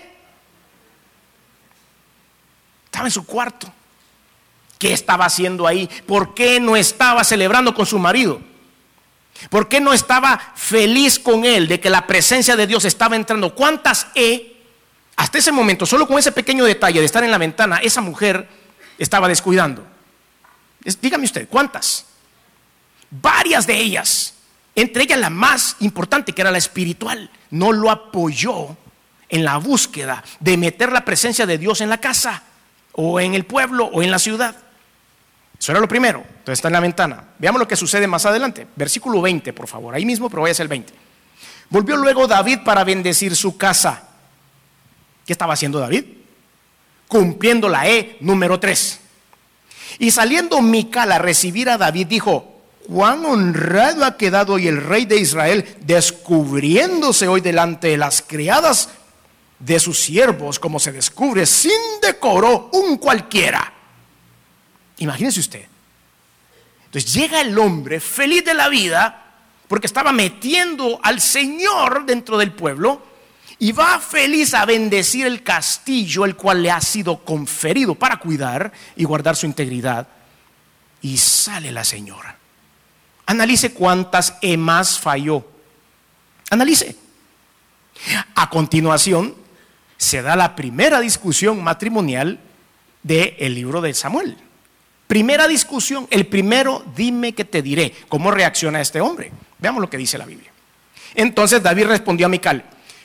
Estaba en su cuarto. ¿Qué estaba haciendo ahí? ¿Por qué no estaba celebrando con su marido? ¿Por qué no estaba feliz con él de que la presencia de Dios estaba entrando? ¿Cuántas hasta ese momento, solo con ese pequeño detalle de estar en la ventana, esa mujer estaba descuidando? Dígame usted, ¿cuántas? Varias de ellas, entre ellas la más importante, que era la espiritual, no lo apoyó en la búsqueda de meter la presencia de Dios en la casa, o en el pueblo, o en la ciudad. Eso era lo primero. Entonces está en la ventana. Veamos lo que sucede más adelante. Versículo 20, por favor, ahí mismo, pero vaya a ser el 20. Volvió luego David para bendecir su casa. ¿Qué estaba haciendo David? Cumpliendo la número 3. Y saliendo Mical a recibir a David, dijo: cuán honrado ha quedado hoy el rey de Israel, descubriéndose hoy delante de las criadas de sus siervos, como se descubre sin decoro un cualquiera. Imagínese usted. Entonces llega el hombre feliz de la vida porque estaba metiendo al Señor dentro del pueblo. Y va feliz a bendecir el castillo, el cual le ha sido conferido para cuidar y guardar su integridad. Y sale la señora. Analice cuántas más falló. Analice. A continuación, se da la primera discusión matrimonial del libro de Samuel. Primera discusión, el primero dime que te diré. ¿Cómo reacciona este hombre? Veamos lo que dice la Biblia. Entonces David respondió a Mical: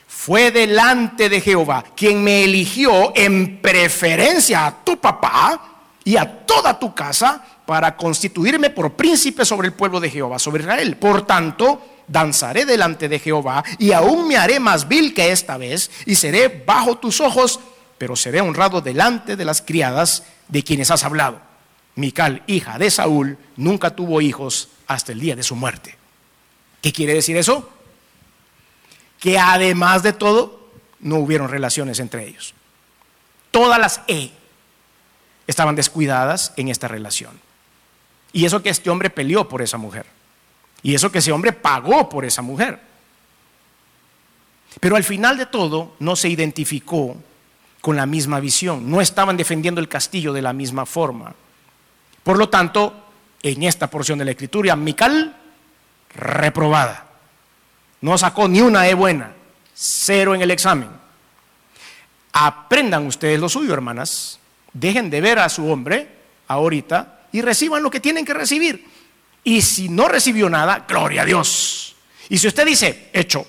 fue delante de Jehová, quien me eligió en preferencia a tu papá y a toda tu casa para constituirme por príncipe sobre el pueblo de Jehová, sobre Israel. Por tanto, danzaré delante de Jehová y aún me haré más vil que esta vez y seré bajo tus ojos, pero seré honrado delante de las criadas de quienes has hablado. Mical, hija de Saúl, nunca tuvo hijos hasta el día de su muerte. ¿Qué quiere decir eso? Que además de todo, no hubieron relaciones entre ellos. Todas las estaban descuidadas en esta relación. Y eso que este hombre peleó por esa mujer. Y eso que ese hombre pagó por esa mujer. Pero al final de todo, no se identificó con la misma visión. No estaban defendiendo el castillo de la misma forma. Por lo tanto, en esta porción de la Escritura, Mical, reprobada. No sacó ni una buena, 0 en el examen. Aprendan ustedes lo suyo, hermanas. Dejen de ver a su hombre ahorita y reciban lo que tienen que recibir. Y si no recibió nada, gloria a Dios. Y si usted dice, hecho,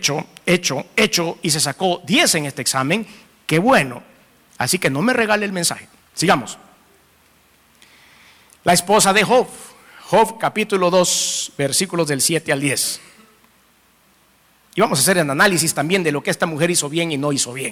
y se sacó 10 en este examen, qué bueno. Así que no me regale el mensaje. Sigamos. La esposa de Job, Job capítulo 2, versículos del 7 al 10. Y vamos a hacer un análisis también de lo que esta mujer hizo bien y no hizo bien.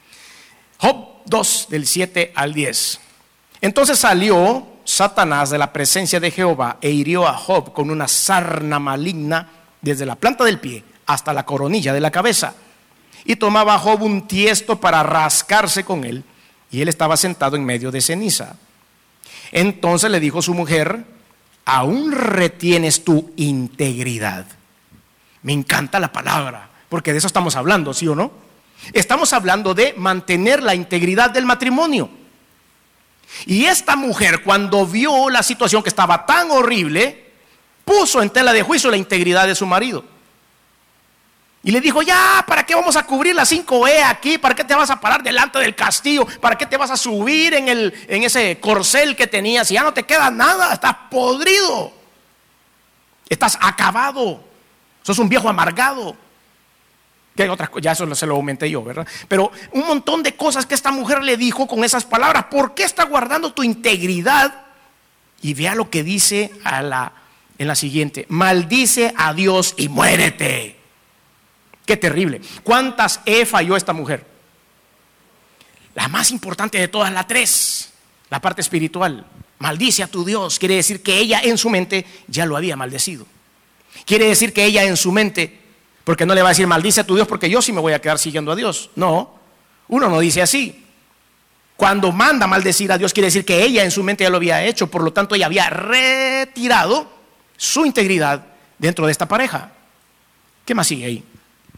Job 2, del 7 al 10. Entonces salió Satanás de la presencia de Jehová e hirió a Job con una sarna maligna desde la planta del pie hasta la coronilla de la cabeza. Y tomaba a Job un tiesto para rascarse con él, y él estaba sentado en medio de ceniza. Entonces le dijo su mujer: ¿aún retienes tu integridad? Me encanta la palabra, porque de eso estamos hablando, ¿sí o no? Estamos hablando de mantener la integridad del matrimonio. Y esta mujer, cuando vio la situación que estaba tan horrible, puso en tela de juicio la integridad de su marido. Y le dijo: ya, ¿para qué vamos a cubrir las 5 aquí? ¿Para qué te vas a parar delante del castillo? ¿Para qué te vas a subir en ese corcel que tenías? Si ya no te queda nada, estás podrido, estás acabado. Sos un viejo amargado. Que hay otras cosas, ya eso se lo aumenté yo, ¿verdad? Pero un montón de cosas que esta mujer le dijo con esas palabras. ¿Por qué está guardando tu integridad? Y vea lo que dice en la siguiente: maldice a Dios y muérete. Qué terrible. ¿Cuántas falló esta mujer? La más importante de todas, la 3, la parte espiritual. Maldice a tu Dios. Quiere decir que ella en su mente ya lo había maldecido. Quiere decir que ella en su mente, porque no le va a decir maldice a tu Dios porque yo sí me voy a quedar siguiendo a Dios. No, uno no dice así. Cuando manda maldecir a Dios, quiere decir que ella en su mente ya lo había hecho. Por lo tanto, ella había retirado su integridad dentro de esta pareja. ¿Qué más sigue ahí?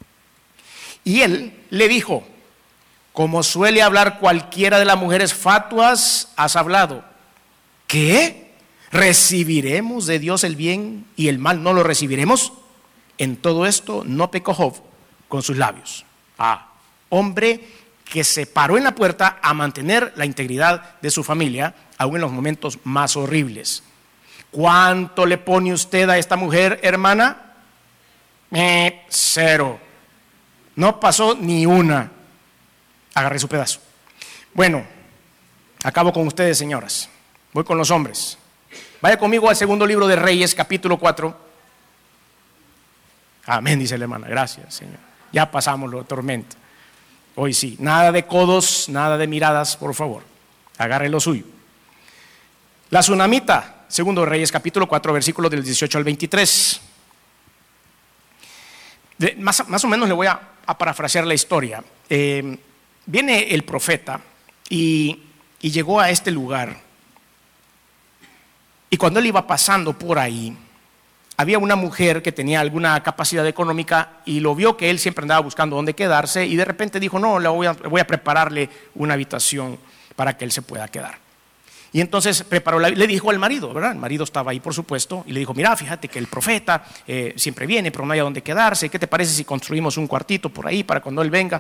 Y él le dijo: como suele hablar cualquiera de las mujeres fatuas, has hablado. ¿Qué? ¿Recibiremos de Dios el bien y el mal no lo recibiremos? En todo esto no pecó Job con sus labios. Hombre que se paró en la puerta a mantener la integridad de su familia, aún en los momentos más horribles. ¿Cuánto le pone usted a esta mujer, hermana? 0. No pasó ni una. Agarré su pedazo. Bueno, acabo con ustedes, señoras. Voy con los hombres. Vaya conmigo al segundo libro de Reyes, capítulo 4. Amén, dice la hermana. Gracias, Señor. Ya pasamos la tormenta. Hoy sí. Nada de codos, nada de miradas, por favor. Agarre lo suyo. La tsunamita, segundo de Reyes, capítulo 4, versículos del 18 al 23. Más o menos le voy a parafrasear la historia. Viene el profeta y llegó a este lugar. Y cuando él iba pasando por ahí, había una mujer que tenía alguna capacidad económica y lo vio que él siempre andaba buscando dónde quedarse, y de repente dijo: no, voy a prepararle una habitación para que él se pueda quedar. Y entonces le dijo al marido, ¿verdad? El marido estaba ahí, por supuesto, y le dijo: mira, fíjate que el profeta siempre viene, pero no hay dónde quedarse. ¿Qué te parece si construimos un cuartito por ahí para cuando él venga?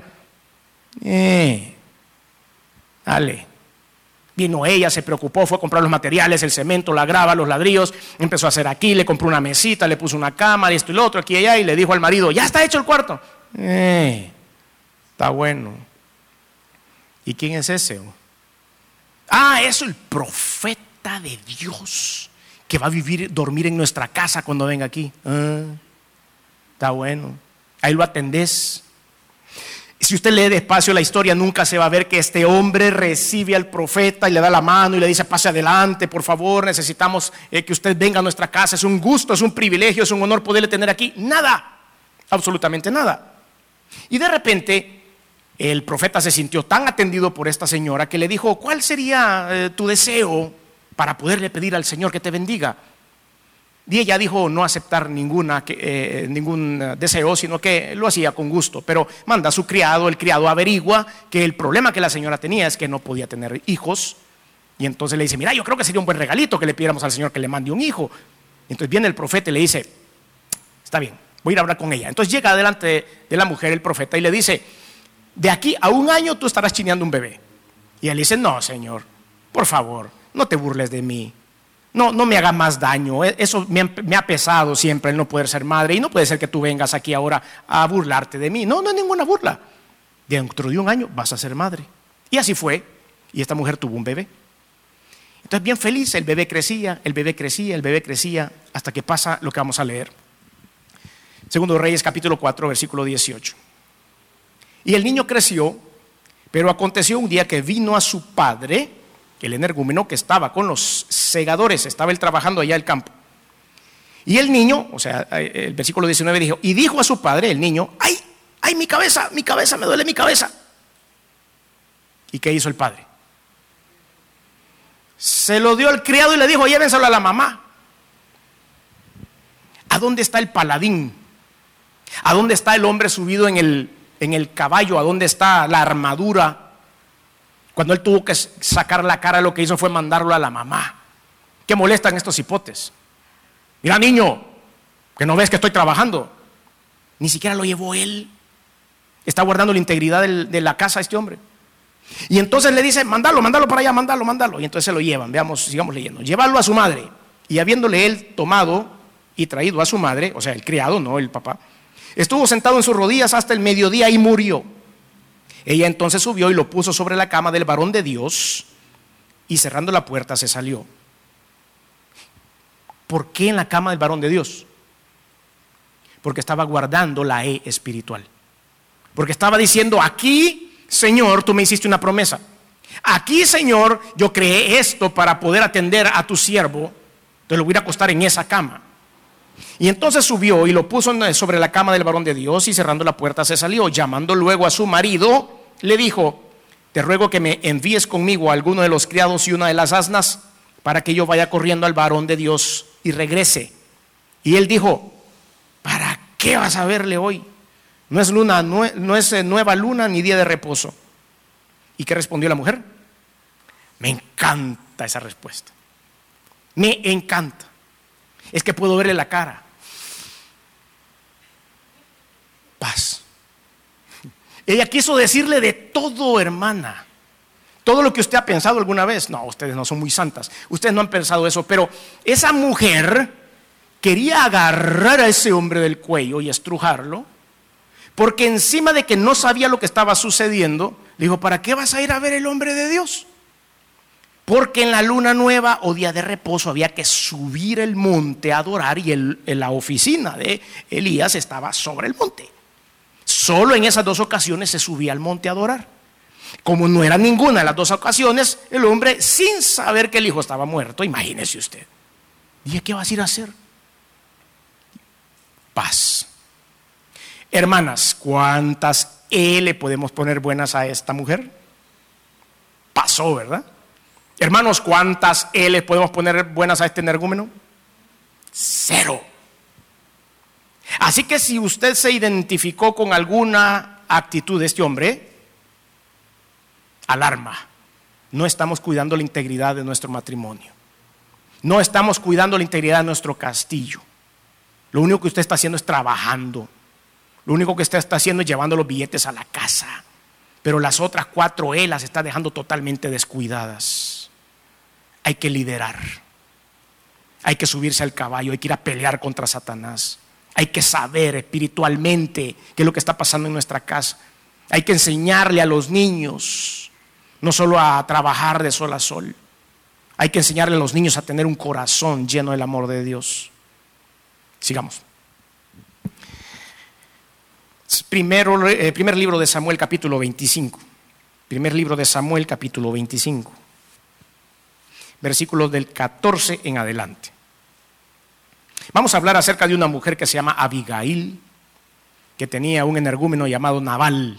Dale. Vino ella, se preocupó, fue a comprar los materiales, el cemento, la grava, los ladrillos, empezó a hacer aquí, le compró una mesita, le puso una cama, esto y lo otro, aquí y allá, y le dijo al marido: ya está hecho el cuarto. Está bueno. ¿Y quién es ese? Eso, el profeta de Dios que va a dormir en nuestra casa cuando venga aquí. Está bueno. Ahí lo atendés. Si usted lee despacio la historia, nunca se va a ver que este hombre recibe al profeta y le da la mano y le dice: pase adelante, por favor, necesitamos que usted venga a nuestra casa. Es un gusto, es un privilegio, es un honor poderle tener aquí. Nada, absolutamente nada. Y de repente el profeta se sintió tan atendido por esta señora que le dijo: ¿cuál sería tu deseo para poderle pedir al Señor que te bendiga? Y ella dijo no aceptar ningún deseo, sino que lo hacía con gusto. Pero manda a su criado, el criado averigua que el problema que la señora tenía es que no podía tener hijos. Y entonces le dice: mira, yo creo que sería un buen regalito que le pidiéramos al Señor que le mande un hijo. Entonces viene el profeta y le dice: está bien, voy a ir a hablar con ella. Entonces llega delante de la mujer el profeta y le dice: de aquí a 1 año tú estarás chineando un bebé. Y él dice: no, Señor, por favor, no te burles de mí. No me haga más daño. Eso me ha pesado siempre el no poder ser madre. Y no puede ser que tú vengas aquí ahora a burlarte de mí. No es ninguna burla. Dentro de 1 año vas a ser madre. Y así fue. Y esta mujer tuvo un bebé. Entonces, bien feliz, el bebé crecía, el bebé crecía, el bebé crecía, hasta que pasa lo que vamos a leer. Segundo Reyes, capítulo 4, versículo 18. Y el niño creció, pero aconteció un día que vino a su padre, el energúmeno, que estaba con los segadores, estaba él trabajando allá el campo. Y el niño, o sea, el versículo 19 dijo: y dijo a su padre, el niño: ¡ay, mi cabeza, me duele mi cabeza! ¿Y qué hizo el padre? Se lo dio al criado y le dijo: llévenselo a la mamá. ¿A dónde está el paladín? ¿A dónde está el hombre subido en el caballo? ¿A dónde está la armadura? Cuando él tuvo que sacar la cara, lo que hizo fue mandarlo a la mamá. ¿Qué molestan estos hipotes? Mira, niño, que no ves que estoy trabajando. Ni siquiera lo llevó él. Está guardando la integridad de la casa este hombre. Y entonces le dice: mándalo para allá, mándalo. Y entonces se lo llevan. Veamos, sigamos leyendo. Llévalo a su madre. Y habiéndole él tomado y traído a su madre, o sea, el criado, no el papá, estuvo sentado en sus rodillas hasta el mediodía y murió. Ella entonces subió y lo puso sobre la cama del varón de Dios, y cerrando la puerta se salió. ¿Por qué en la cama del varón de Dios? Porque estaba guardando la espiritual. Porque estaba diciendo: aquí, Señor, tú me hiciste una promesa. Aquí, Señor, yo creé esto para poder atender a tu siervo. Te lo voy a acostar en esa cama. Y entonces subió y lo puso sobre la cama del varón de Dios, y cerrando la puerta se salió. Llamando luego a su marido, le dijo: te ruego que me envíes conmigo a alguno de los criados y una de las asnas, para que yo vaya corriendo al varón de Dios y regrese. Y él dijo: ¿para qué vas a verle hoy? No es nueva luna ni día de reposo. ¿Y qué respondió la mujer? Me encanta esa respuesta. Me encanta. Es que puedo verle la cara. Paz. Ella quiso decirle de todo, hermana. Todo lo que usted ha pensado alguna vez. No, ustedes no son muy santas. Ustedes no han pensado eso. Pero esa mujer quería agarrar a ese hombre del cuello y estrujarlo, porque encima de que no sabía lo que estaba sucediendo, le dijo: ¿para qué vas a ir a ver el hombre de Dios? Porque en la luna nueva o día de reposo había que subir el monte a adorar, y la oficina de Elías estaba sobre el monte. Solo en esas 2 ocasiones se subía al monte a adorar. Como no era ninguna de las 2 ocasiones, el hombre, sin saber que el hijo estaba muerto, imagínese usted. ¿Y qué vas a ir a hacer? Paz. Hermanas, ¿cuántas le podemos poner buenas a esta mujer? Pasó, ¿verdad? Hermanos, ¿cuántas le podemos poner buenas a este energúmeno? 0. Así que si usted se identificó con alguna actitud de este hombre, alarma. No estamos cuidando la integridad de nuestro matrimonio. No estamos cuidando la integridad de nuestro castillo. Lo único que usted está haciendo es trabajando. Lo único que usted está haciendo es llevando los billetes a la casa. Pero las otras 4 las está dejando totalmente descuidadas. Hay que liderar. Hay que subirse al caballo. Hay que ir a pelear contra Satanás. Hay que saber espiritualmente qué es lo que está pasando en nuestra casa. Hay que enseñarle a los niños no solo a trabajar de sol a sol. Hay que enseñarle a los niños a tener un corazón lleno del amor de Dios. Sigamos. Primer libro de Samuel, capítulo 25. Primer libro de Samuel, capítulo 25. Versículos del 14 en adelante. Vamos a hablar acerca de una mujer que se llama Abigail, que tenía un energúmeno llamado Nabal,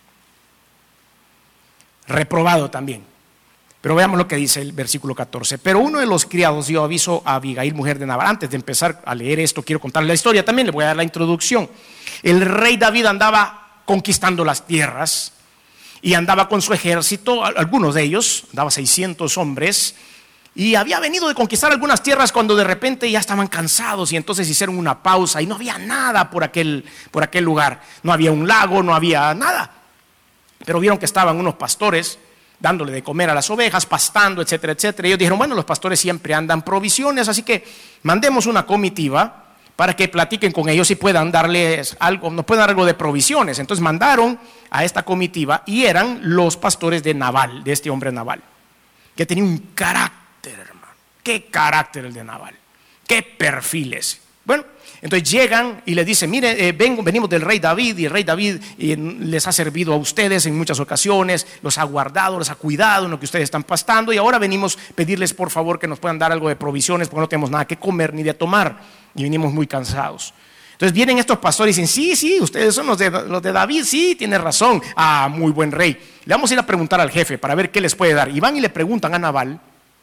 reprobado también. Pero veamos lo que dice el versículo 14. Pero uno de los criados dio aviso a Abigail, mujer de Nabal. Antes de empezar a leer esto, quiero contarle la historia. También le voy a dar la introducción. El rey David andaba conquistando las tierras y andaba con su ejército, algunos de ellos, andaba 600 hombres, y había venido de conquistar algunas tierras cuando de repente ya estaban cansados y entonces hicieron una pausa y no había nada por aquel lugar. No había un lago, no había nada. Pero vieron que estaban unos pastores dándole de comer a las ovejas, pastando, etcétera, etcétera. Y ellos dijeron, bueno, los pastores siempre andan provisiones, así que mandemos una comitiva para que platiquen con ellos y puedan darles algo, nos puedan dar algo de provisiones. Entonces mandaron a esta comitiva y eran los pastores de Nabal, de este hombre Nabal, que tenía un carácter, hermano. ¿Qué carácter el de Nabal? ¿Qué perfiles? Bueno, entonces llegan y les dicen, mire, venimos del rey David, y el rey David les ha servido a ustedes en muchas ocasiones, los ha guardado, los ha cuidado en lo que ustedes están pastando, y ahora venimos a pedirles por favor que nos puedan dar algo de provisiones porque no tenemos nada que comer ni de tomar y venimos muy cansados. Entonces vienen estos pastores y dicen, sí, ustedes son los de David, sí, tiene razón, muy buen rey. Le vamos a ir a preguntar al jefe para ver qué les puede dar. Y van y le preguntan a Nabal,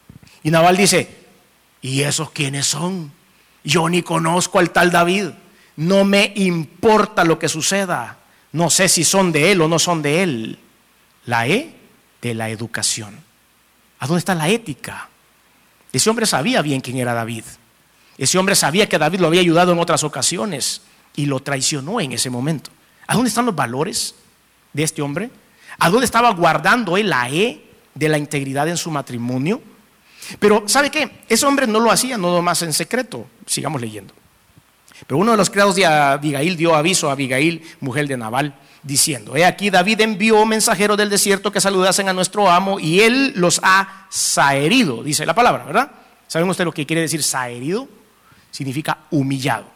y Nabal dice, ¿y esos quiénes son? Yo ni conozco al tal David, no me importa lo que suceda, no sé si son de él o no son de él. La E de la educación. ¿A dónde está la ética? Ese hombre sabía bien quién era David. Ese hombre sabía que David lo había ayudado en otras ocasiones y lo traicionó en ese momento. ¿A dónde están los valores de este hombre? ¿A dónde estaba guardando él la E de la integridad en su matrimonio? Pero ¿sabe qué? Ese hombre no lo hacía, no más en secreto. Sigamos leyendo. Pero uno de los criados de Abigail dio aviso a Abigail, mujer de Nabal, diciendo, he aquí David envió mensajeros del desierto que saludasen a nuestro amo y él los ha saherido, dice la palabra, ¿verdad? ¿Saben ustedes lo que quiere decir saherido? Significa humillado.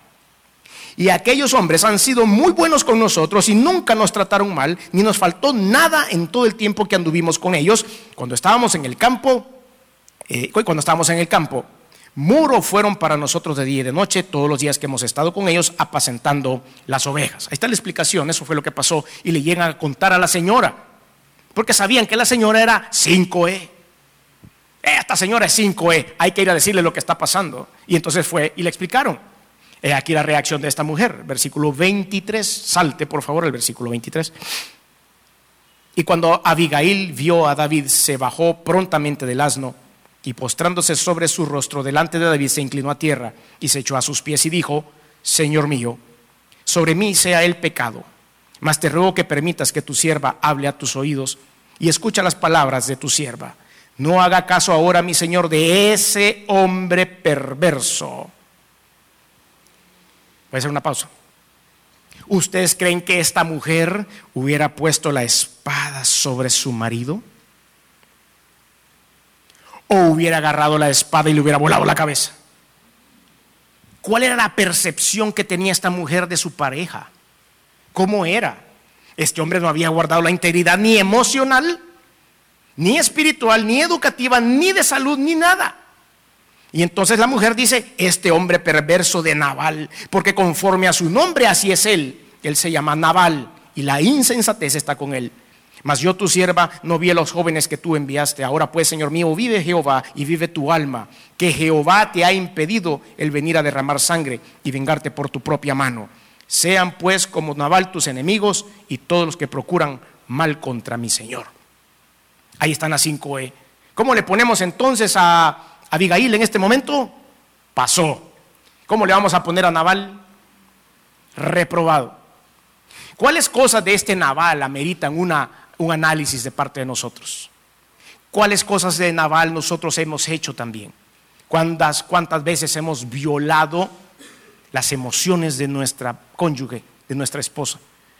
Y aquellos hombres han sido muy buenos con nosotros y nunca nos trataron mal, ni nos faltó nada en todo el tiempo que anduvimos con ellos. Cuando estábamos en el campo, muro fueron para nosotros de día y de noche todos los días que hemos estado con ellos apacentando las ovejas. Ahí está la explicación, eso fue lo que pasó. Y le llegan a contar a la señora, porque sabían que la señora era 5E. Esta señora es 5E, hay que ir a decirle lo que está pasando. Y entonces fue y le explicaron. Aquí la reacción de esta mujer, versículo 23, salte por favor el versículo 23. Y cuando Abigail vio a David, se bajó prontamente del asno y postrándose sobre su rostro delante de David, se inclinó a tierra y se echó a sus pies y dijo, Señor mío, sobre mí sea el pecado, mas te ruego que permitas que tu sierva hable a tus oídos y escucha las palabras de tu sierva. No haga caso ahora, mi señor, de ese hombre perverso. Voy a hacer una pausa. ¿Ustedes creen que esta mujer hubiera puesto la espada sobre su marido? ¿O hubiera agarrado la espada y le hubiera volado la cabeza? ¿Cuál era la percepción que tenía esta mujer de su pareja? ¿Cómo era? Este hombre no había guardado la integridad ni emocional, ni espiritual, ni educativa, ni de salud, ni nada. Y entonces la mujer dice, este hombre perverso de Nabal, porque conforme a su nombre así es él. Él se llama Nabal y la insensatez está con él. Mas yo tu sierva no vi a los jóvenes que tú enviaste. Ahora pues, Señor mío, vive Jehová y vive tu alma, que Jehová te ha impedido el venir a derramar sangre y vengarte por tu propia mano. Sean pues como Nabal tus enemigos y todos los que procuran mal contra mi Señor. Ahí están las 5E. ¿Cómo le ponemos entonces a Abigail en este momento? Pasó. ¿Cómo le vamos a poner a Nabal? Reprobado. ¿Cuáles cosas de este Nabal ameritan un análisis de parte de nosotros? ¿Cuáles cosas de Nabal nosotros hemos hecho también? ¿Cuántas veces hemos violado las emociones de nuestra cónyuge, de nuestra esposa?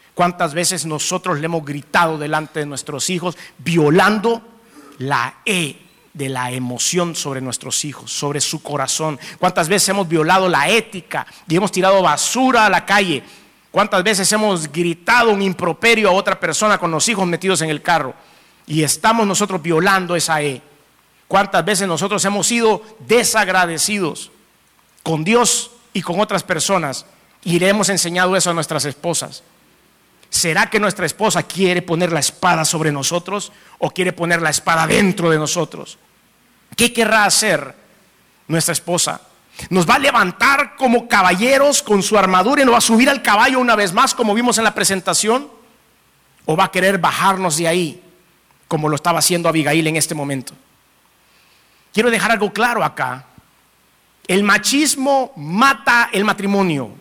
¿Cuántas veces nosotros le hemos gritado delante de nuestros hijos, violando la de la emoción sobre nuestros hijos, sobre su corazón? ¿Cuántas veces hemos violado la ética y hemos tirado basura a la calle? ¿Cuántas veces hemos gritado un improperio a otra persona con los hijos metidos en el carro? Y estamos nosotros violando esa ¿Cuántas veces nosotros hemos sido desagradecidos con Dios y con otras personas y le hemos enseñado eso a nuestras esposas? ¿Será que nuestra esposa quiere poner la espada sobre nosotros o quiere poner la espada dentro de nosotros? ¿Qué querrá hacer nuestra esposa? ¿Nos va a levantar como caballeros con su armadura y nos va a subir al caballo una vez más como vimos en la presentación? ¿O va a querer bajarnos de ahí como lo estaba haciendo Abigail en este momento? Quiero dejar algo claro acá. El machismo mata el matrimonio.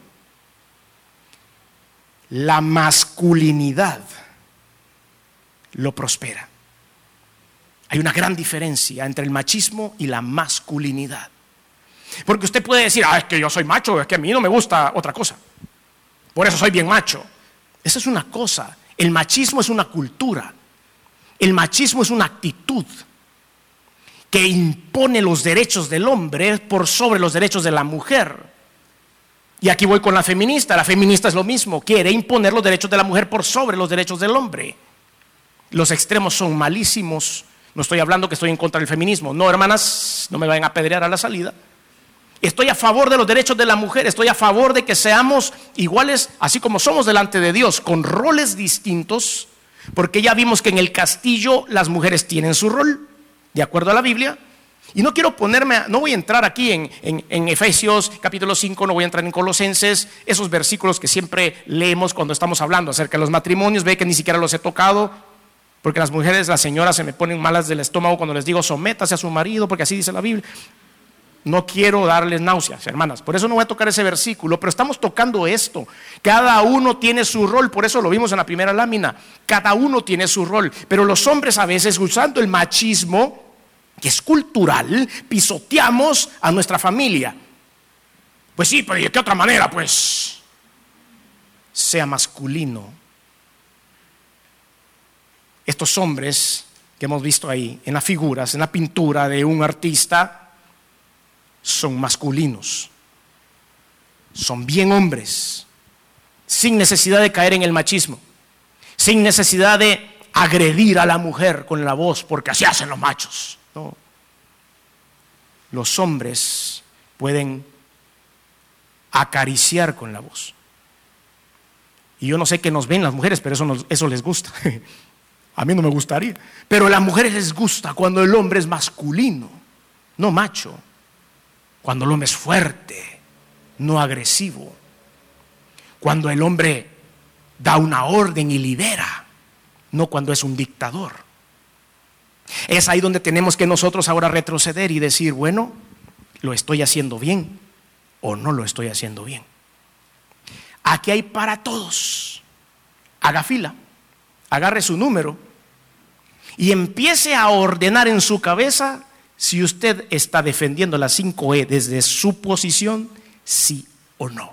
La masculinidad lo prospera. Hay una gran diferencia entre el machismo y la masculinidad. Porque usted puede decir, es que yo soy macho, es que a mí no me gusta otra cosa, por eso soy bien macho. Esa es una cosa. El machismo es una cultura. El machismo es una actitud que impone los derechos del hombre por sobre los derechos de la mujer. Y aquí voy con la feminista. La feminista es lo mismo, quiere imponer los derechos de la mujer por sobre los derechos del hombre. Los extremos son malísimos. No estoy hablando que estoy en contra del feminismo. No, hermanas, no me vayan a apedrear a la salida. Estoy a favor de los derechos de la mujer. Estoy a favor de que seamos iguales, así como somos delante de Dios, con roles distintos, porque ya vimos que en el castillo las mujeres tienen su rol, de acuerdo a la Biblia. Y no quiero no voy a entrar aquí en Efesios capítulo 5, no voy a entrar en Colosenses, esos versículos que siempre leemos cuando estamos hablando acerca de los matrimonios. Ve que ni siquiera los he tocado, porque las mujeres, las señoras se me ponen malas del estómago cuando les digo sométase a su marido, porque así dice la Biblia. No quiero darles náuseas, hermanas, por eso no voy a tocar ese versículo, pero estamos tocando esto. Cada uno tiene su rol, por eso lo vimos en la primera lámina. Cada uno tiene su rol, pero los hombres a veces, usando el machismo, que es cultural, pisoteamos a nuestra familia. Pues sí, pero ¿de qué otra manera? Pues sea masculino. Estos hombres que hemos visto ahí en las figuras, en la pintura de un artista, son masculinos, son bien hombres, sin necesidad de caer en el machismo, sin necesidad de agredir a la mujer con la voz, porque así hacen los machos. No. Los hombres pueden acariciar con la voz. Y yo no sé qué nos ven las mujeres, pero eso les gusta. A mí no me gustaría, pero a las mujeres les gusta cuando el hombre es masculino, no macho. Cuando el hombre es fuerte, no agresivo. Cuando el hombre da una orden y lidera, no cuando es un dictador. Es ahí donde tenemos que nosotros ahora retroceder y decir, bueno, ¿lo estoy haciendo bien o no lo estoy haciendo bien? Aquí hay para todos. Haga fila, agarre su número y empiece a ordenar en su cabeza si usted está defendiendo la 5E desde su posición, sí o no.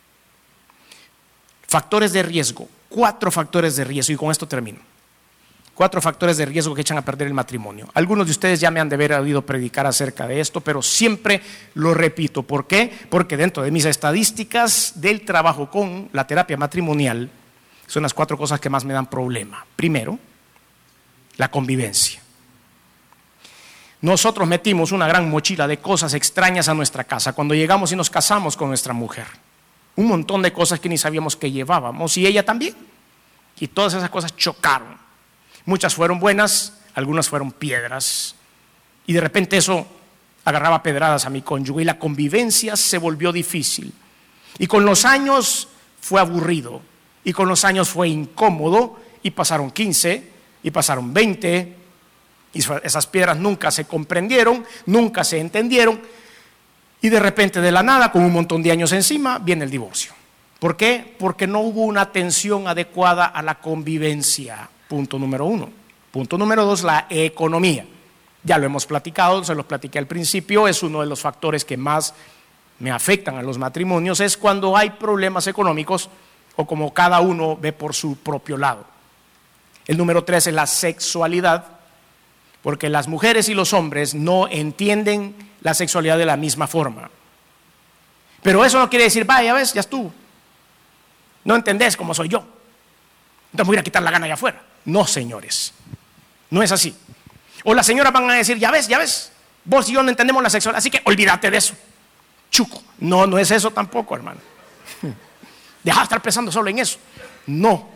Factores de riesgo, 4 factores de riesgo, y con esto termino. 4 factores de riesgo que echan a perder el matrimonio. Algunos de ustedes ya me han de haber oído predicar acerca de esto, pero siempre lo repito. ¿Por qué? Porque dentro de mis estadísticas del trabajo con la terapia matrimonial, son las 4 cosas que más me dan problema. Primero, la convivencia. Nosotros metimos una gran mochila de cosas extrañas a nuestra casa cuando llegamos y nos casamos con nuestra mujer. Un montón de cosas que ni sabíamos que llevábamos, y ella también. Y todas esas cosas chocaron. Muchas fueron buenas, algunas fueron piedras. Y de repente eso agarraba pedradas a mi cónyuge y la convivencia se volvió difícil. Y con los años fue aburrido. Y con los años fue incómodo. Y pasaron 15, y pasaron 20. Y esas piedras nunca se comprendieron, nunca se entendieron. Y de repente, de la nada, con un montón de años encima, viene el divorcio. ¿Por qué? Porque no hubo una atención adecuada a la convivencia. Punto número 1. Punto número 2, la economía. Ya lo hemos platicado, se los platiqué al principio, es uno de los factores que más me afectan a los matrimonios. Es cuando hay problemas económicos, o como cada uno ve por su propio lado. El número 3 es la sexualidad, porque las mujeres y los hombres no entienden la sexualidad de la misma forma. Pero eso no quiere decir, vaya, ves, ya estuvo. No entendés cómo soy yo. Entonces voy a ir a quitar la gana allá afuera. No, señores, no es así. O las señoras van a decir, ya ves, vos y yo no entendemos la sexualidad, así que olvídate de eso. Chuco. No, no es eso tampoco, hermano. Deja de estar pensando solo en eso. No.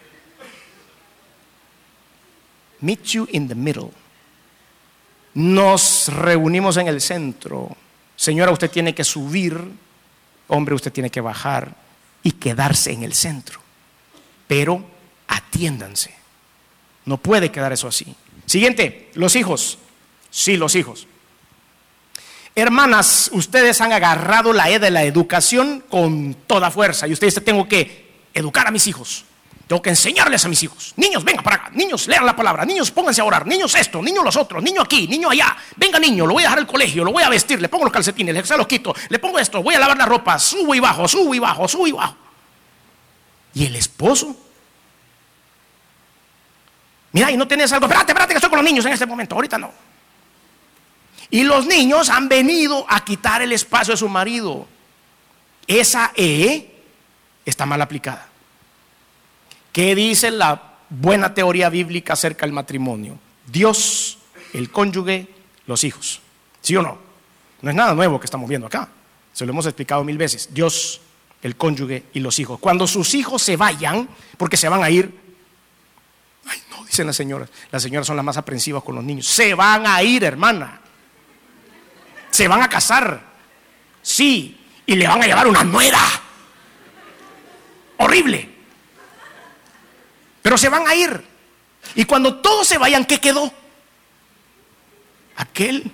Meet you in the middle. Nos reunimos en el centro. Señora, usted tiene que subir. Hombre, usted tiene que bajar y quedarse en el centro. Pero atiéndanse. No puede quedar eso así. Siguiente, los hijos. Sí, los hijos. Hermanas, ustedes han agarrado la E de la educación con toda fuerza. Y ustedes dicen, tengo que educar a mis hijos. Tengo que enseñarles a mis hijos. Niños, vengan para acá. Niños, lean la palabra. Niños, pónganse a orar. Niños esto, niños los otros. Niño aquí, niño allá. Venga niño, lo voy a dejar al colegio. Lo voy a vestir, le pongo los calcetines, se los quito. Le pongo esto, voy a lavar la ropa. Subo y bajo, subo y bajo, subo y bajo. ¿Y el esposo? Mira, y no tenés algo. Espérate, que estoy con los niños en este momento. Ahorita no. Y los niños han venido a quitar el espacio de su marido. Esa E está mal aplicada. ¿Qué dice la buena teoría bíblica acerca del matrimonio? Dios, el cónyuge, los hijos. ¿Sí o no? No es nada nuevo que estamos viendo acá. Se lo hemos explicado 1000 veces. Dios, el cónyuge y los hijos. Cuando sus hijos se vayan, porque se van a ir. Ay, no, dicen las señoras. Las señoras son las más aprensivas con los niños. Se van a ir, hermana. Se van a casar. Sí. Y le van a llevar una nuera. Horrible. Pero se van a ir. Y cuando todos se vayan, ¿qué quedó? Aquel.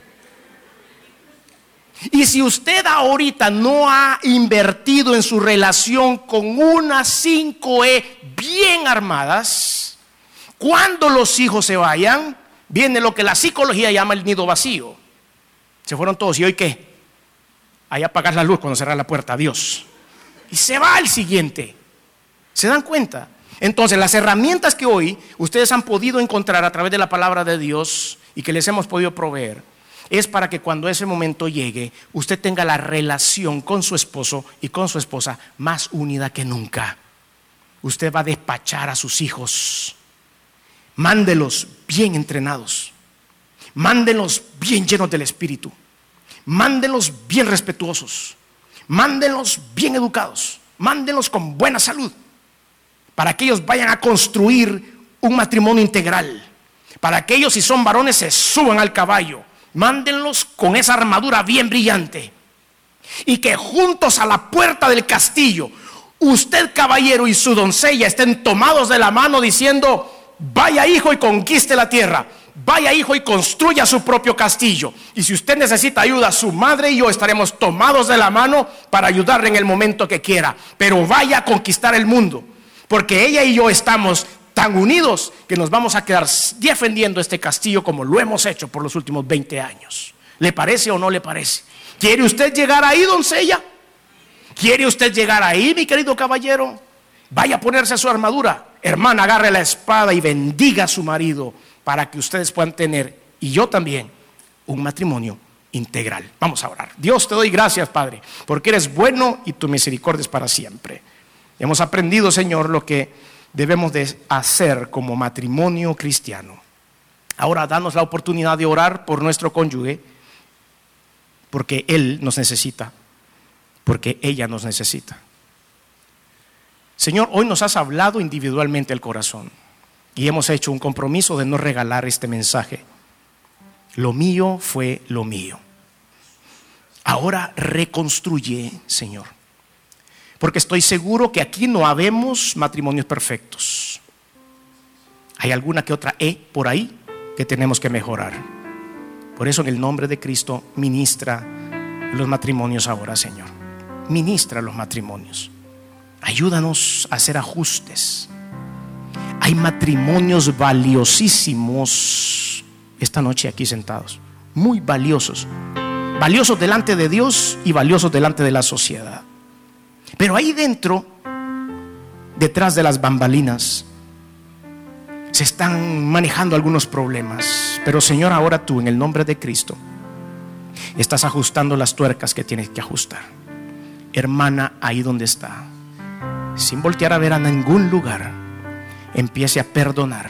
Y si usted ahorita no ha invertido en su relación con unas 5E bien armadas, cuando los hijos se vayan, viene lo que la psicología llama el nido vacío. Se fueron todos, ¿y hoy qué? Ahí apagas la luz cuando cerras la puerta, adiós. Y se va al siguiente. ¿Se dan cuenta? Entonces, las herramientas que hoy ustedes han podido encontrar a través de la palabra de Dios y que les hemos podido proveer, es para que cuando ese momento llegue, usted tenga la relación con su esposo y con su esposa más unida que nunca. Usted va a despachar a sus hijos. Mándelos bien entrenados. Mándenlos bien llenos del Espíritu. Mándenlos bien respetuosos. Mándenlos bien educados. Mándenlos con buena salud. Para que ellos vayan a construir un matrimonio integral. Para que ellos, si son varones, se suban al caballo. Mándenlos con esa armadura bien brillante. Y que juntos a la puerta del castillo, usted, caballero, y su doncella estén tomados de la mano diciendo: vaya hijo y conquiste la tierra. Vaya hijo y construya su propio castillo. Y si usted necesita ayuda, su madre y yo estaremos tomados de la mano para ayudarle en el momento que quiera. Pero vaya a conquistar el mundo. Porque ella y yo estamos tan unidos que nos vamos a quedar defendiendo este castillo como lo hemos hecho por los últimos 20 años. ¿Le parece o no le parece? ¿Quiere usted llegar ahí, doncella? ¿Quiere usted llegar ahí, mi querido caballero? Vaya a ponerse su armadura. Hermana, agarre la espada y bendiga a su marido para que ustedes puedan tener, y yo también, un matrimonio integral. Vamos a orar. Dios, te doy gracias, Padre, porque eres bueno y tu misericordia es para siempre. Hemos aprendido, Señor, lo que debemos de hacer como matrimonio cristiano. Ahora danos la oportunidad de orar por nuestro cónyuge, porque él nos necesita, porque ella nos necesita. Señor, hoy nos has hablado individualmente el corazón y hemos hecho un compromiso de no regalar este mensaje. Lo mío fue lo mío. Ahora reconstruye, Señor. Porque estoy seguro que aquí no habemos matrimonios perfectos. Hay alguna que otra E por ahí que tenemos que mejorar. Por eso, en el nombre de Cristo, ministra los matrimonios ahora, Señor. Ministra los matrimonios. Ayúdanos a hacer ajustes. Hay matrimonios valiosísimos esta noche aquí sentados. Muy valiosos. Valiosos delante de Dios y valiosos delante de la sociedad. Pero ahí dentro detrás de las bambalinas. Se están manejando algunos problemas, pero Señor, ahora tú, en el nombre de Cristo, estás ajustando las tuercas que tienes que ajustar. Hermana, ahí donde está, sin voltear a ver a ningún lugar, empiece a perdonar.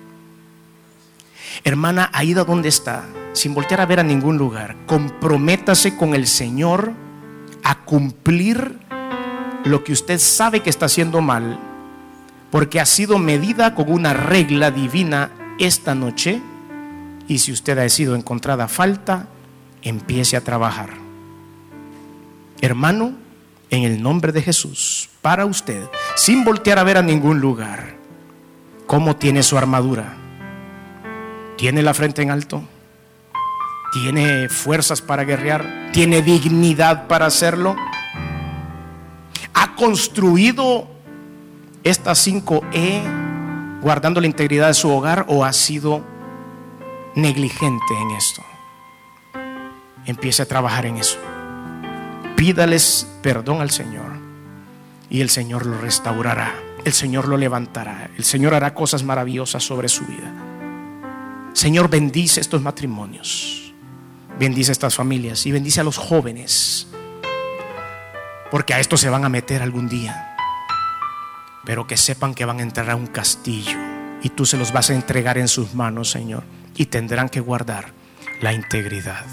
Hermana, ahí donde está, sin voltear a ver a ningún lugar, comprométase con el Señor a cumplir lo que usted sabe que está haciendo mal, porque ha sido medida con una regla divina esta noche. Y si usted ha sido encontrada falta, empiece a trabajar. Hermano, en el nombre de Jesús, para usted, sin voltear a ver a ningún lugar, ¿cómo tiene su armadura? ¿Tiene la frente en alto? ¿Tiene fuerzas para guerrear? ¿Tiene dignidad para hacerlo? ¿Ha construido estas 5E guardando la integridad de su hogar, o ha sido negligente en esto? Empiece a trabajar en eso. Pídales perdón al Señor y el Señor lo restaurará. El Señor lo levantará. El Señor hará cosas maravillosas sobre su vida. Señor, bendice estos matrimonios, bendice estas familias y bendice a los jóvenes, porque a esto se van a meter algún día, pero que sepan que van a entrar a un castillo y tú se los vas a entregar en sus manos, Señor, y tendrán que guardar la integridad.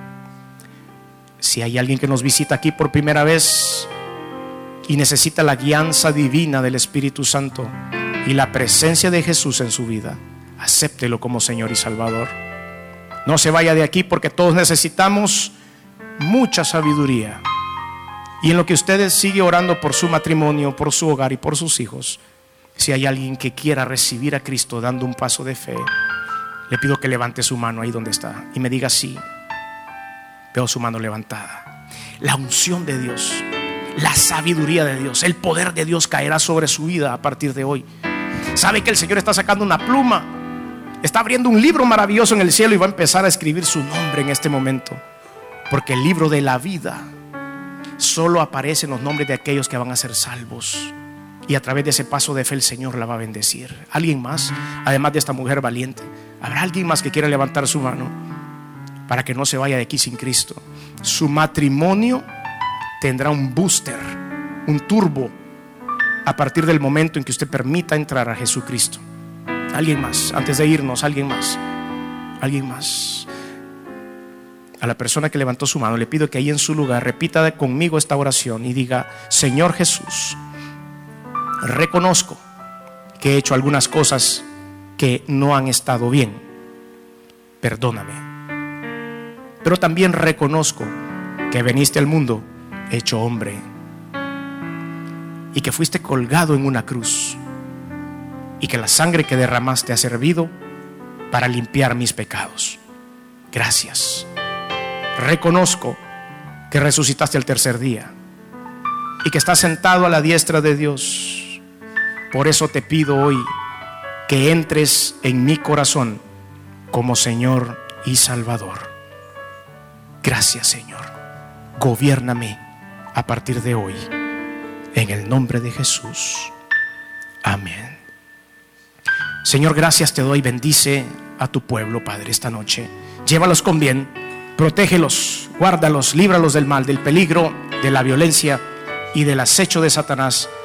Si hay alguien que nos visita aquí por primera vez y necesita la guianza divina del Espíritu Santo y la presencia de Jesús en su vida, acéptelo como Señor y Salvador. No se vaya de aquí, porque todos necesitamos mucha sabiduría. Y en lo que ustedes siguen orando por su matrimonio, por su hogar y por sus hijos, si hay alguien que quiera recibir a Cristo dando un paso de fe, le pido que levante su mano ahí donde está y me diga: sí, veo su mano levantada. La unción de Dios, la sabiduría de Dios, el poder de Dios caerá sobre su vida a partir de hoy. Sabe que el Señor está sacando una pluma, está abriendo un libro maravilloso en el cielo y va a empezar a escribir su nombre en este momento, porque el libro de la vida solo aparecen los nombres de aquellos que van a ser salvos, y a través de ese paso de fe el Señor la va a bendecir. ¿Alguien más? Además de esta mujer valiente, ¿habrá alguien más que quiera levantar su mano para que no se vaya de aquí sin Cristo? Su matrimonio tendrá un booster, un turbo, a partir del momento en que usted permita entrar a Jesucristo. Alguien más, antes de irnos, alguien más. Alguien más. A la persona que levantó su mano le pido que ahí en su lugar repita conmigo esta oración y diga: Señor Jesús, reconozco que he hecho algunas cosas que no han estado bien, perdóname. Pero también reconozco que viniste al mundo hecho hombre y que fuiste colgado en una cruz, y que la sangre que derramaste ha servido para limpiar mis pecados. Gracias. Reconozco que resucitaste al tercer día y que estás sentado a la diestra de Dios. Por eso te pido hoy que entres en mi corazón como Señor y Salvador. Gracias, Señor. Gobiérname a partir de hoy, en el nombre de Jesús. Amén. Señor, gracias te doy. Bendice a tu pueblo, Padre, esta noche. Llévalos con bien, protégelos, guárdalos, líbralos del mal, del peligro, de la violencia y del acecho de Satanás.